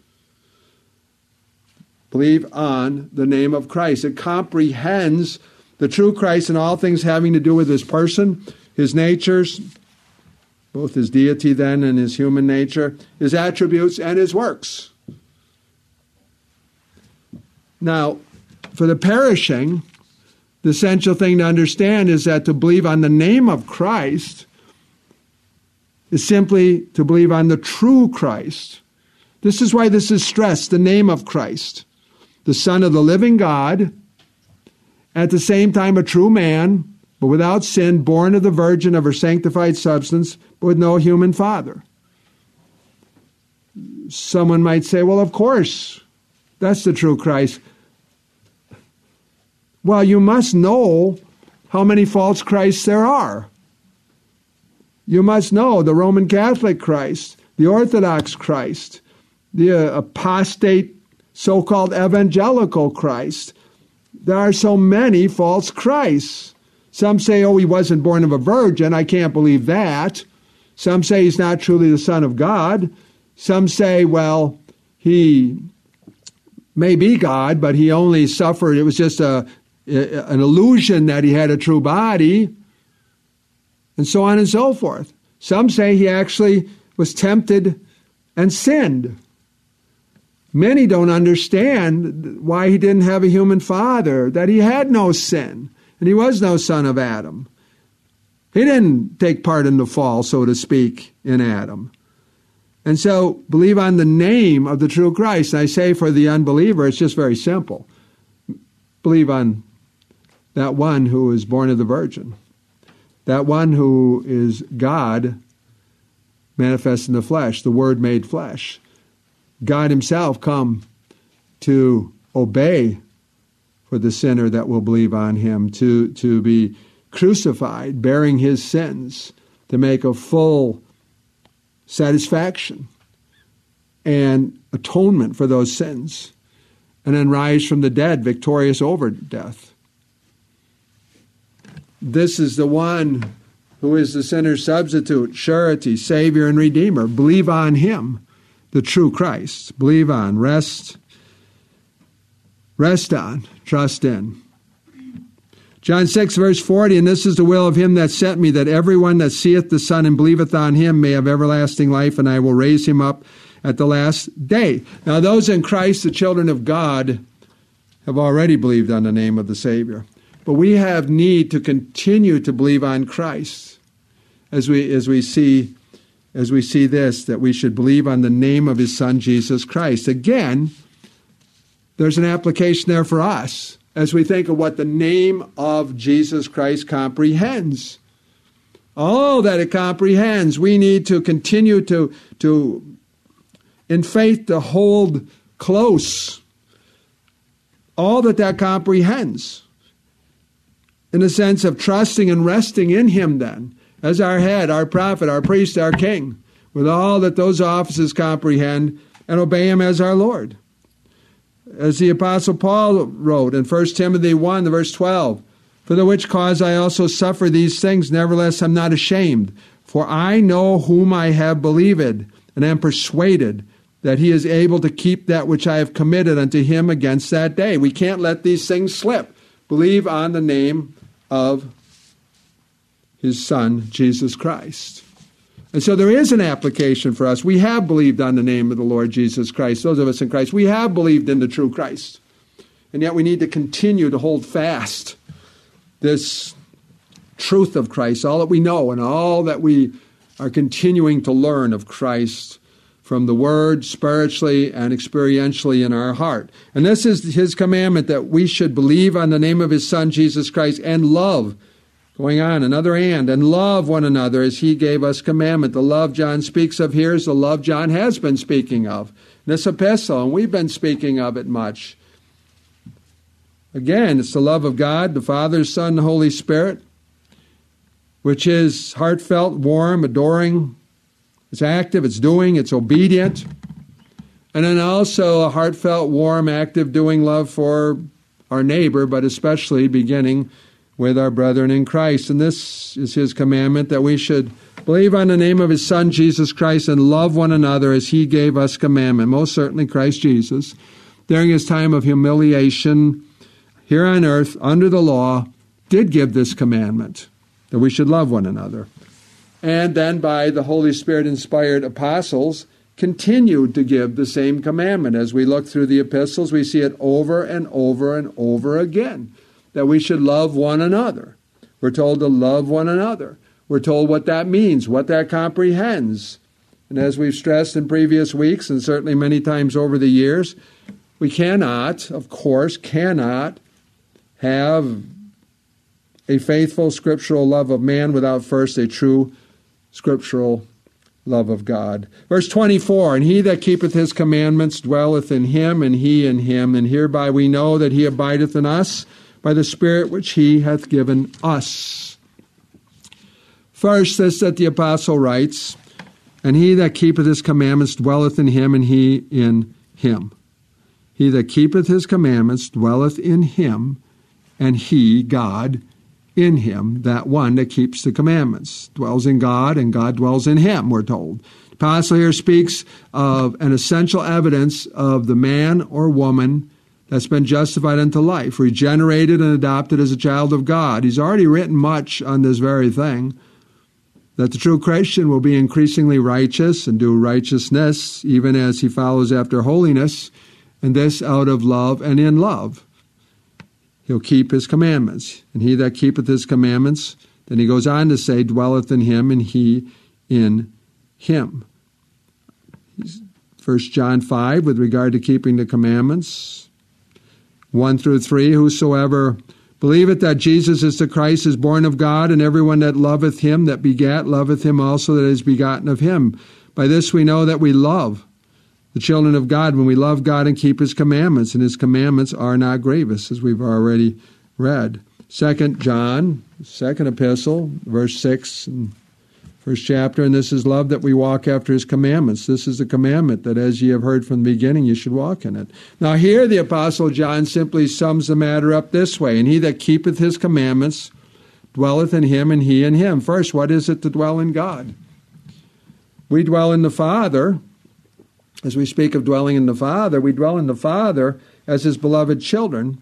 Believe on the name of Christ. It comprehends the true Christ and all things having to do with his person, his natures, both his deity then and his human nature, his attributes and his works. Now, for the perishing, the essential thing to understand is that to believe on the name of Christ is simply to believe on the true Christ. This is why this is stressed, the name of Christ. The Son of the living God, at the same time a true man, but without sin, born of the Virgin of her sanctified substance, but with no human father. Someone might say, well, of course, that's the true Christ. Well, you must know how many false Christs there are. You must know the Roman Catholic Christ, the Orthodox Christ, the uh, apostate so-called evangelical Christ. There are so many false Christs. Some say, oh, he wasn't born of a virgin. I can't believe that. Some say he's not truly the Son of God. Some say, well, he may be God, but he only suffered. It was just a, an illusion that he had a true body, and so on and so forth. Some say he actually was tempted and sinned. Many don't understand why he didn't have a human father, that he had no sin, and he was no son of Adam. He didn't take part in the fall, so to speak, in Adam. And so, believe on the name of the true Christ. And I say for the unbeliever, it's just very simple. Believe on that one who is born of the Virgin, that one who is God manifest in the flesh, the Word made flesh. God himself come to obey for the sinner that will believe on him, to, to be crucified, bearing his sins, to make a full satisfaction and atonement for those sins, and then rise from the dead victorious over death. This is the one who is the sinner's substitute, surety, Savior, and Redeemer. Believe on him, the true Christ. Believe on, rest, rest on, trust in. John six, verse forty, and this is the will of him that sent me, that everyone that seeth the Son and believeth on him may have everlasting life, and I will raise him up at the last day. Now those in Christ, the children of God, have already believed on the name of the Savior. But we have need to continue to believe on Christ as we as we see as we see this, that we should believe on the name of his Son, Jesus Christ. Again, there's an application there for us as we think of what the name of Jesus Christ comprehends. All that it comprehends, we need to continue to, to in faith, to hold close all that that comprehends, in the sense of trusting and resting in him then, as our head, our prophet, our priest, our king, with all that those offices comprehend, and obey him as our Lord. As the Apostle Paul wrote in First Timothy one, verse twelve, for the which cause I also suffer these things, nevertheless I'm not ashamed, for I know whom I have believed, and am persuaded that he is able to keep that which I have committed unto him against that day. We can't let these things slip. Believe on the name of his Son, Jesus Christ. And so there is an application for us. We have believed on the name of the Lord Jesus Christ. Those of us in Christ, we have believed in the true Christ. And yet we need to continue to hold fast this truth of Christ, all that we know and all that we are continuing to learn of Christ from the Word, spiritually and experientially in our heart. And this is his commandment, that we should believe on the name of his Son, Jesus Christ, and love. Going on, another and, and love one another as he gave us commandment. The love John speaks of here is the love John has been speaking of in this epistle, and we've been speaking of it much. Again, it's the love of God, the Father, Son, and Holy Spirit, which is heartfelt, warm, adoring. It's active, it's doing, it's obedient. And then also a heartfelt, warm, active, doing love for our neighbor, but especially beginning with our brethren in Christ. And this is his commandment, that we should believe on the name of his Son, Jesus Christ, and love one another as he gave us commandment. Most certainly Christ Jesus, during his time of humiliation here on earth under the law, did give this commandment, that we should love one another. And then by the Holy Spirit-inspired apostles, continued to give the same commandment. As we look through the epistles, we see it over and over and over again, that we should love one another. We're told to love one another. We're told what that means, what that comprehends. And as we've stressed in previous weeks, and certainly many times over the years, we cannot, of course, cannot have a faithful scriptural love of man without first a true scriptural love of God. Verse twenty-four, and he that keepeth his commandments dwelleth in him, and he in him, and hereby we know that he abideth in us, by the Spirit which he hath given us. First, this that the apostle writes, and he that keepeth his commandments dwelleth in him, and he in him. He that keepeth his commandments dwelleth in him, and he, God, in him, that one that keeps the commandments. Dwells in God, and God dwells in him, we're told. The apostle here speaks of an essential evidence of the man or woman that's been justified unto life, regenerated and adopted as a child of God. He's already written much on this very thing, that the true Christian will be increasingly righteous and do righteousness, even as he follows after holiness, and this out of love and in love. He'll keep his commandments. And he that keepeth his commandments, then he goes on to say, dwelleth in him, and he in him. First John five, with regard to keeping the commandments, one through three, whosoever believeth that Jesus is the Christ is born of God, and everyone that loveth him that begat loveth him also that is begotten of him. By this we know that we love the children of God, when we love God and keep his commandments, and his commandments are not grievous, as we've already read. Second John, second epistle, verse six and First chapter, and this is love, that we walk after his commandments. This is the commandment, that as ye have heard from the beginning, you should walk in it. Now here the Apostle John simply sums the matter up this way: and he that keepeth his commandments dwelleth in him, and he in him. First, what is it to dwell in God? We dwell in the Father. As we speak of dwelling in the Father, we dwell in the Father as his beloved children,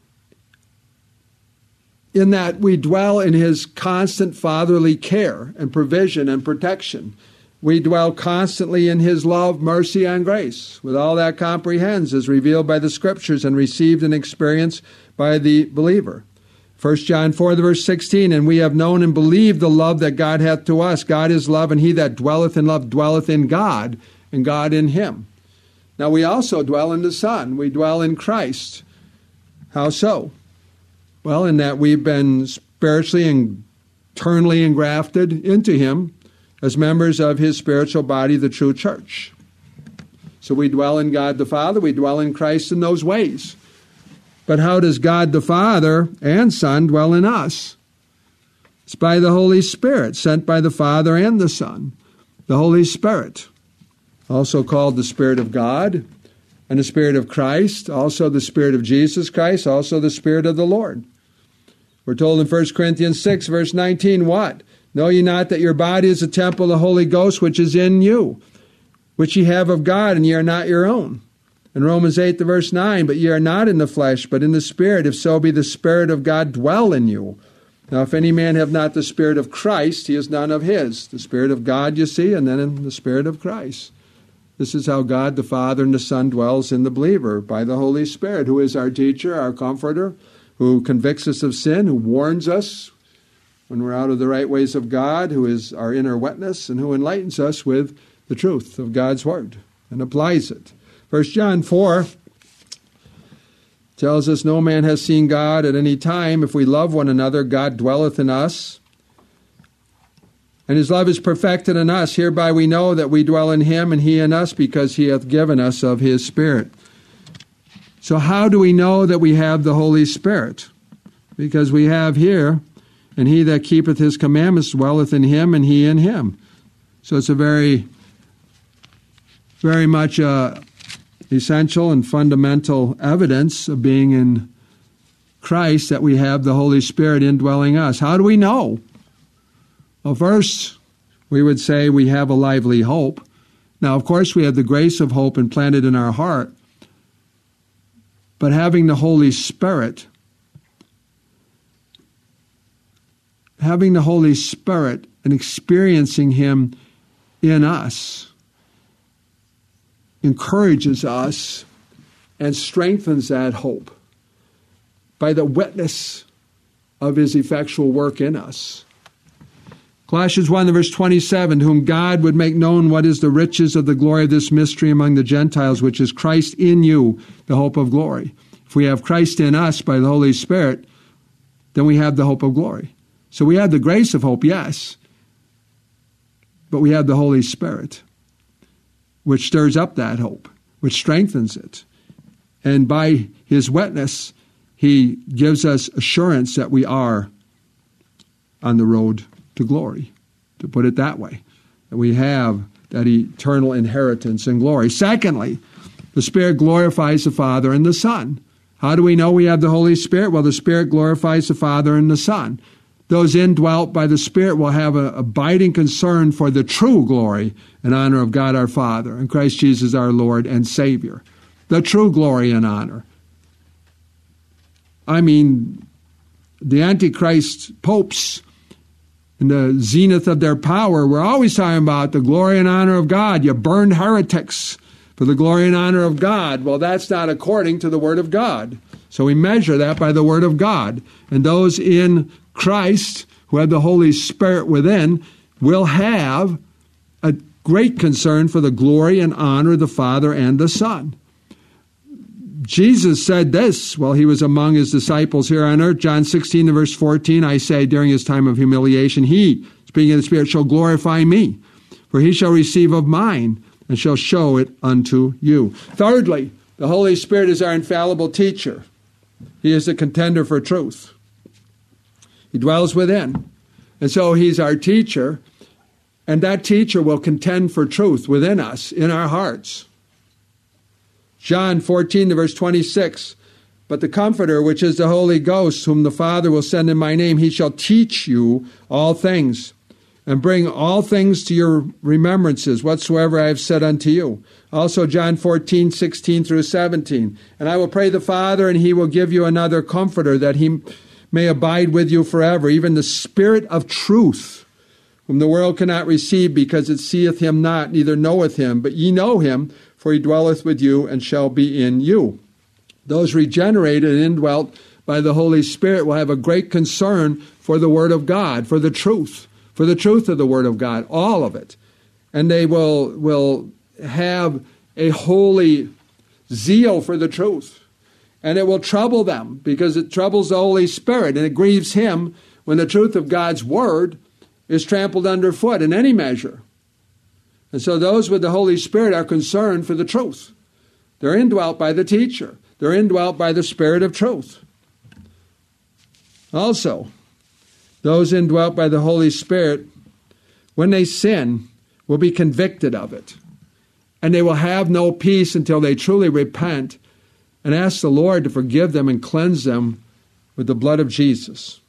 in that we dwell in his constant fatherly care and provision and protection. We dwell constantly in his love, mercy, and grace, with all that comprehends as revealed by the Scriptures and received and experienced by the believer. First John four, verse sixteen, and we have known and believed the love that God hath to us. God is love, and he that dwelleth in love dwelleth in God, and God in him. Now we also dwell in the Son. We dwell in Christ. How so? Well, in that we've been spiritually and eternally engrafted into him as members of his spiritual body, the true church. So we dwell in God the Father, we dwell in Christ in those ways. But how does God the Father and Son dwell in us? It's by the Holy Spirit, sent by the Father and the Son. The Holy Spirit, also called the Spirit of God, and the Spirit of Christ, also the Spirit of Jesus Christ, also the Spirit of the Lord. We're told in First Corinthians six, verse nineteen, what? Know ye not that your body is a temple of the Holy Ghost, which is in you, which ye have of God, and ye are not your own? In Romans eight, the verse nine, but ye are not in the flesh, but in the Spirit, if so be the Spirit of God dwell in you. Now, if any man have not the Spirit of Christ, he is none of his. The Spirit of God, you see, and then in the Spirit of Christ. This is how God the Father and the Son dwells in the believer, by the Holy Spirit, who is our teacher, our comforter, who convicts us of sin, who warns us when we're out of the right ways of God, who is our inner witness, and who enlightens us with the truth of God's Word and applies it. First John four tells us, no man has seen God at any time. If we love one another, God dwelleth in us, and his love is perfected in us. Hereby we know that we dwell in him, and he in us, because he hath given us of his Spirit. So how do we know that we have the Holy Spirit? Because we have here, and he that keepeth his commandments dwelleth in him, and he in him. So it's a very, very much uh, essential and fundamental evidence of being in Christ that we have the Holy Spirit indwelling us. How do we know? Well, first, we would say we have a lively hope. Now, of course, we have the grace of hope implanted in our heart. But having the Holy Spirit, having the Holy Spirit and experiencing him in us encourages us and strengthens that hope by the witness of his effectual work in us. Colossians one, verse twenty-seven, whom God would make known what is the riches of the glory of this mystery among the Gentiles, which is Christ in you, the hope of glory. If we have Christ in us by the Holy Spirit, then we have the hope of glory. So we have the grace of hope, yes, but we have the Holy Spirit, which stirs up that hope, which strengthens it. And by his witness, he gives us assurance that we are on the road to glory, to put it that way, that we have that eternal inheritance and glory. Secondly, the Spirit glorifies the Father and the Son. How do we know we have the Holy Spirit? Well, the Spirit glorifies the Father and the Son. Those indwelt by the Spirit will have an abiding concern for the true glory and honor of God our Father and Christ Jesus our Lord and Savior. The true glory and honor. I mean, the Antichrist popes in the zenith of their power, we're always talking about the glory and honor of God. You burned heretics for the glory and honor of God. Well, that's not according to the Word of God. So we measure that by the Word of God. And those in Christ who have the Holy Spirit within will have a great concern for the glory and honor of the Father and the Son. Jesus said this while he was among his disciples here on earth, John sixteen, verse fourteen, I say, during his time of humiliation, he, speaking of the Spirit, shall glorify me, for he shall receive of mine, and shall show it unto you. Thirdly, the Holy Spirit is our infallible teacher. He is the contender for truth. He dwells within. And so he's our teacher. And that teacher will contend for truth within us, in our hearts. John fourteen, verse twenty-six. But the Comforter, which is the Holy Ghost, whom the Father will send in my name, he shall teach you all things, and bring all things to your remembrances, whatsoever I have said unto you. Also John fourteen, sixteen through seventeen. And I will pray the Father, and he will give you another Comforter, that he may abide with you forever, even the Spirit of truth, whom the world cannot receive, because it seeth him not, neither knoweth him. But ye know him, for he dwelleth with you, and shall be in you. Those regenerated and indwelt by the Holy Spirit will have a great concern for the Word of God, for the truth, for the truth of the Word of God, all of it. And they will, will have a holy zeal for the truth. And it will trouble them, because it troubles the Holy Spirit, and it grieves him when the truth of God's Word is trampled underfoot in any measure. And so those with the Holy Spirit are concerned for the truth. They're indwelt by the teacher. They're indwelt by the Spirit of truth. Also, those indwelt by the Holy Spirit, when they sin, will be convicted of it. And they will have no peace until they truly repent and ask the Lord to forgive them and cleanse them with the blood of Jesus.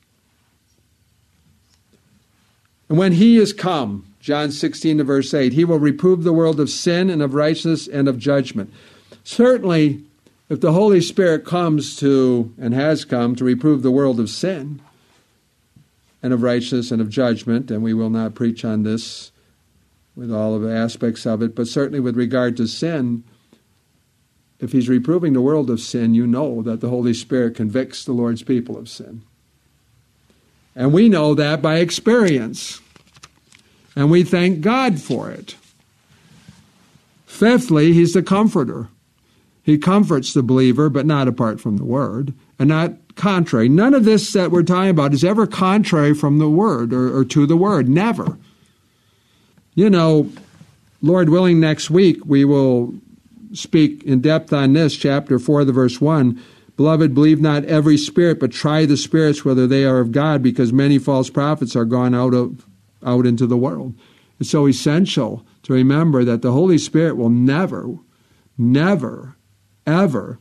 And when he is come, John sixteen, verse eight, he will reprove the world of sin and of righteousness and of judgment. Certainly, if the Holy Spirit comes to, and has come, to reprove the world of sin and of righteousness and of judgment, and we will not preach on this with all of the aspects of it, but certainly with regard to sin, if he's reproving the world of sin, you know that the Holy Spirit convicts the Lord's people of sin. And we know that by experience. And we thank God for it. Fifthly, he's the Comforter. He comforts the believer, but not apart from the Word, and not contrary. None of this that we're talking about is ever contrary from the Word or, or to the Word. Never. You know, Lord willing, next week we will speak in depth on this, chapter four, the verse one. Beloved, believe not every spirit, but try the spirits whether they are of God, because many false prophets are gone out of out into the world. It's so essential to remember that the Holy Spirit will never, never, ever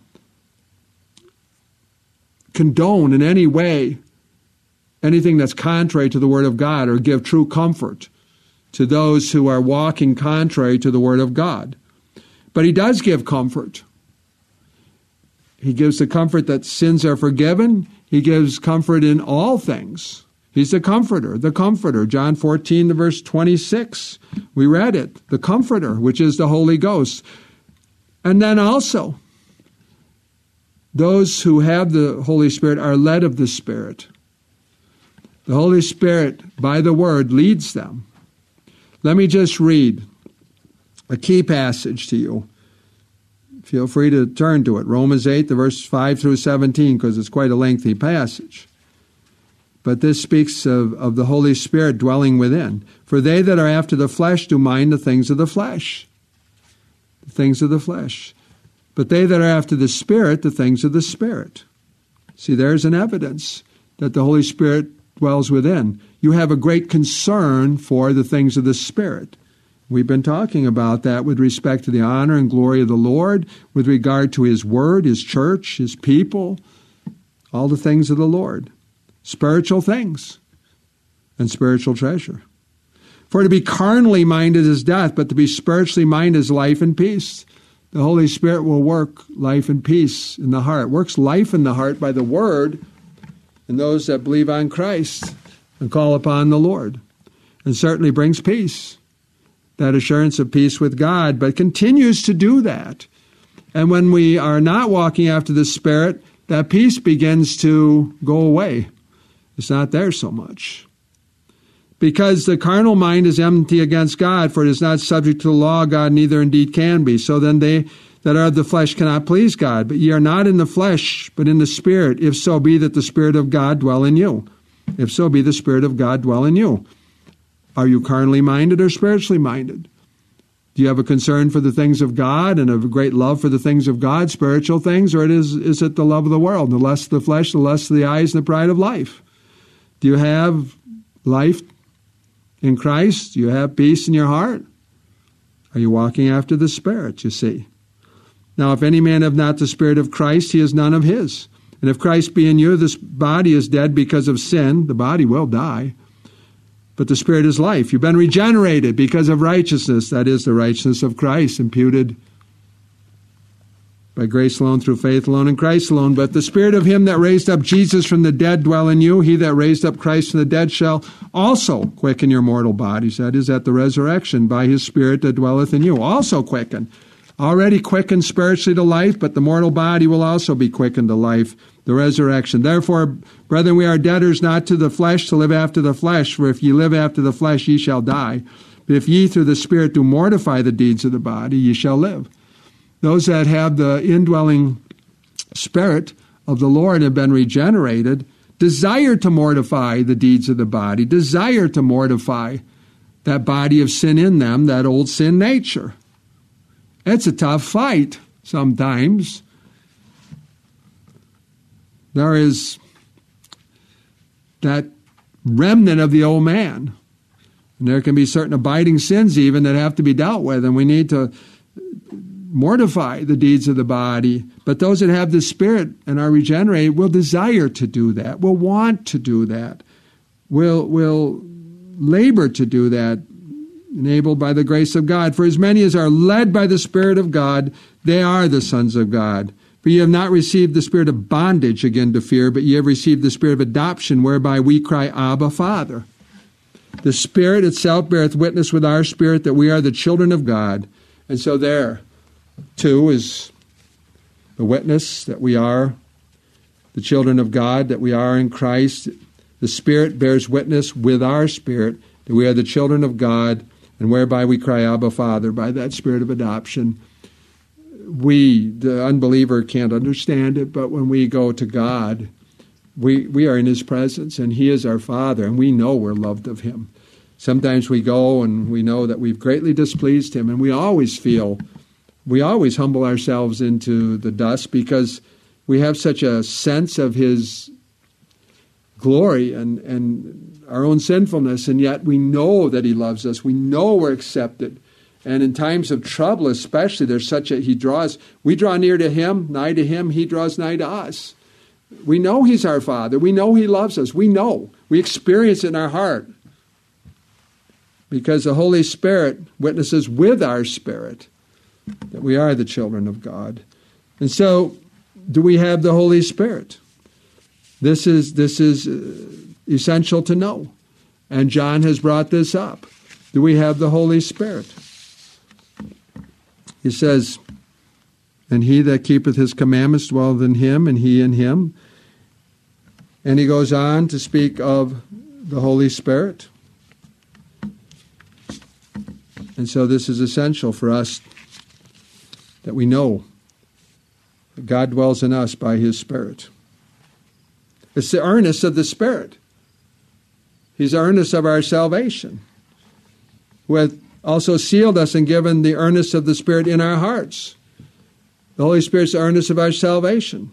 condone in any way anything that's contrary to the Word of God, or give true comfort to those who are walking contrary to the Word of God. But he does give comfort. He gives the comfort that sins are forgiven. He gives comfort in all things. He's the Comforter, the Comforter. John fourteen, verse twenty-six. We read it. The Comforter, which is the Holy Ghost. And then also, those who have the Holy Spirit are led of the Spirit. The Holy Spirit, by the Word, leads them. Let me just read a key passage to you. Feel free to turn to it. Romans eight, the verses five through seventeen, because it's quite a lengthy passage. But this speaks of, of the Holy Spirit dwelling within. For they that are after the flesh do mind the things of the flesh. The things of the flesh. But they that are after the Spirit, the things of the Spirit. See, there's an evidence that the Holy Spirit dwells within. You have a great concern for the things of the Spirit. We've been talking about that with respect to the honor and glory of the Lord, with regard to His Word, His church, His people, all the things of the Lord. Spiritual things and spiritual treasure. For to be carnally minded is death, but to be spiritually minded is life and peace. The Holy Spirit will work life and peace in the heart. Works life in the heart by the Word in those that believe on Christ and call upon the Lord. And certainly brings peace. That assurance of peace with God, but continues to do that. And when we are not walking after the Spirit, that peace begins to go away. It's not there so much. Because the carnal mind is enmity against God, for it is not subject to the law of God, neither indeed can be. So then they that are of the flesh cannot please God. But ye are not in the flesh, but in the Spirit, if so be that the Spirit of God dwell in you. If so be the Spirit of God dwell in you. Are you carnally minded or spiritually minded? Do you have a concern for the things of God and a great love for the things of God, spiritual things, or it is, is it the love of the world, the lust of the flesh, the lust of the eyes, and the pride of life? Do you have life in Christ? Do you have peace in your heart? Are you walking after the Spirit, you see? Now, if any man have not the Spirit of Christ, he is none of his. And if Christ be in you, this body is dead because of sin. The body will die. But the Spirit is life. You've been regenerated because of righteousness. That is the righteousness of Christ, imputed by grace alone, through faith alone, in Christ alone. But the Spirit of him that raised up Jesus from the dead dwell in you. He that raised up Christ from the dead shall also quicken your mortal bodies. That is at the resurrection, by his Spirit that dwelleth in you. Also quicken. Already quickened spiritually to life, but the mortal body will also be quickened to life, the resurrection. Therefore, brethren, we are debtors not to the flesh to live after the flesh, for if ye live after the flesh, ye shall die. But if ye through the Spirit do mortify the deeds of the body, ye shall live. Those that have the indwelling Spirit of the Lord have been regenerated, desire to mortify the deeds of the body, desire to mortify that body of sin in them, that old sin nature. It's a tough fight sometimes. There is that remnant of the old man. And there can be certain abiding sins even that have to be dealt with, and we need to mortify the deeds of the body. But those that have the Spirit and are regenerated will desire to do that, will want to do that, will, will labor to do that, enabled by the grace of God. For as many as are led by the Spirit of God, they are the sons of God. For ye have not received the spirit of bondage again to fear, but ye have received the Spirit of adoption, whereby we cry, Abba, Father. The Spirit itself beareth witness with our spirit that we are the children of God. And so there, too, is the witness that we are the children of God, that we are in Christ. The Spirit bears witness with our spirit that we are the children of God, and whereby we cry, Abba, Father, by that Spirit of adoption. We, the unbeliever, can't understand it, but when we go to God, we, we are in his presence, and he is our Father, and we know we're loved of him. Sometimes we go and we know that we've greatly displeased him, and we always feel, we always humble ourselves into the dust because we have such a sense of his glory and, and our own sinfulness, and yet we know that he loves us. We know we're accepted. And in times of trouble especially, there's such a, he draws, we draw near to him, nigh to him, he draws nigh to us. We know he's our Father. We know he loves us. We know. We experience it in our heart. Because the Holy Spirit witnesses with our spirit that we are the children of God. And so, do we have the Holy Spirit? This is, this is essential to know. And John has brought this up. Do we have the Holy Spirit? He says, and he that keepeth his commandments dwelleth in him, and he in him. And he goes on to speak of the Holy Spirit. And so this is essential for us that we know that God dwells in us by his Spirit. It's the earnest of the Spirit. He's the earnest of our salvation, who hath also sealed us and given the earnest of the Spirit in our hearts. The Holy Spirit's the earnest of our salvation.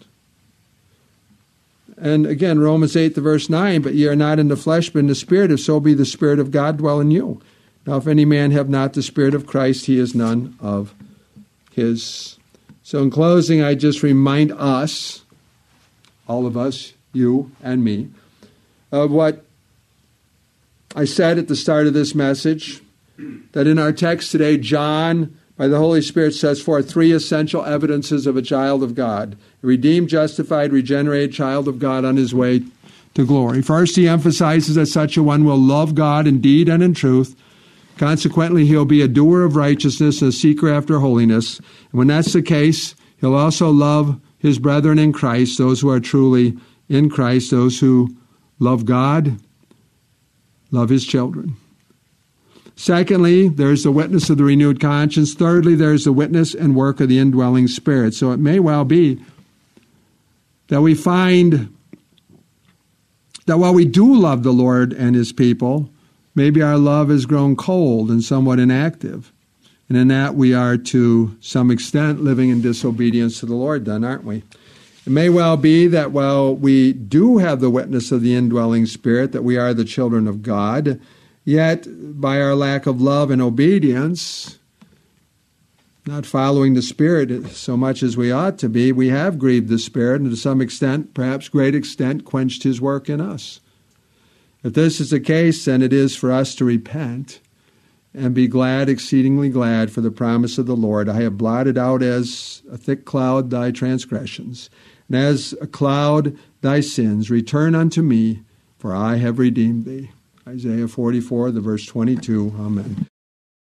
And again, Romans eight, the verse nine, but ye are not in the flesh, but in the Spirit, if so be the Spirit of God dwell in you. Now, if any man have not the Spirit of Christ, he is none of his. So in closing, I just remind us, all of us, you and me, of what I said at the start of this message, that in our text today, John, by the Holy Spirit, sets forth three essential evidences of a child of God, a redeemed, justified, regenerated child of God on his way to glory. First, he emphasizes that such a one will love God in deed and in truth. Consequently, he'll be a doer of righteousness and a seeker after holiness. And when that's the case, he'll also love his brethren in Christ, those who are truly in Christ, those who love God, love his children. Secondly, there's the witness of the renewed conscience. Thirdly, there's the witness and work of the indwelling Spirit. So it may well be that we find that while we do love the Lord and his people, maybe our love has grown cold and somewhat inactive. And in that we are to some extent living in disobedience to the Lord then, aren't we? It may well be that while we do have the witness of the indwelling Spirit, that we are the children of God, Yet, by our lack of love and obedience, not following the Spirit so much as we ought to be, we have grieved the Spirit and to some extent, perhaps great extent, quenched His work in us. If this is the case, then it is for us to repent and be glad, exceedingly glad, for the promise of the Lord. I have blotted out as a thick cloud thy transgressions, and as a cloud thy sins. Return unto me, for I have redeemed thee. Isaiah forty-four, the verse twenty-two. Amen.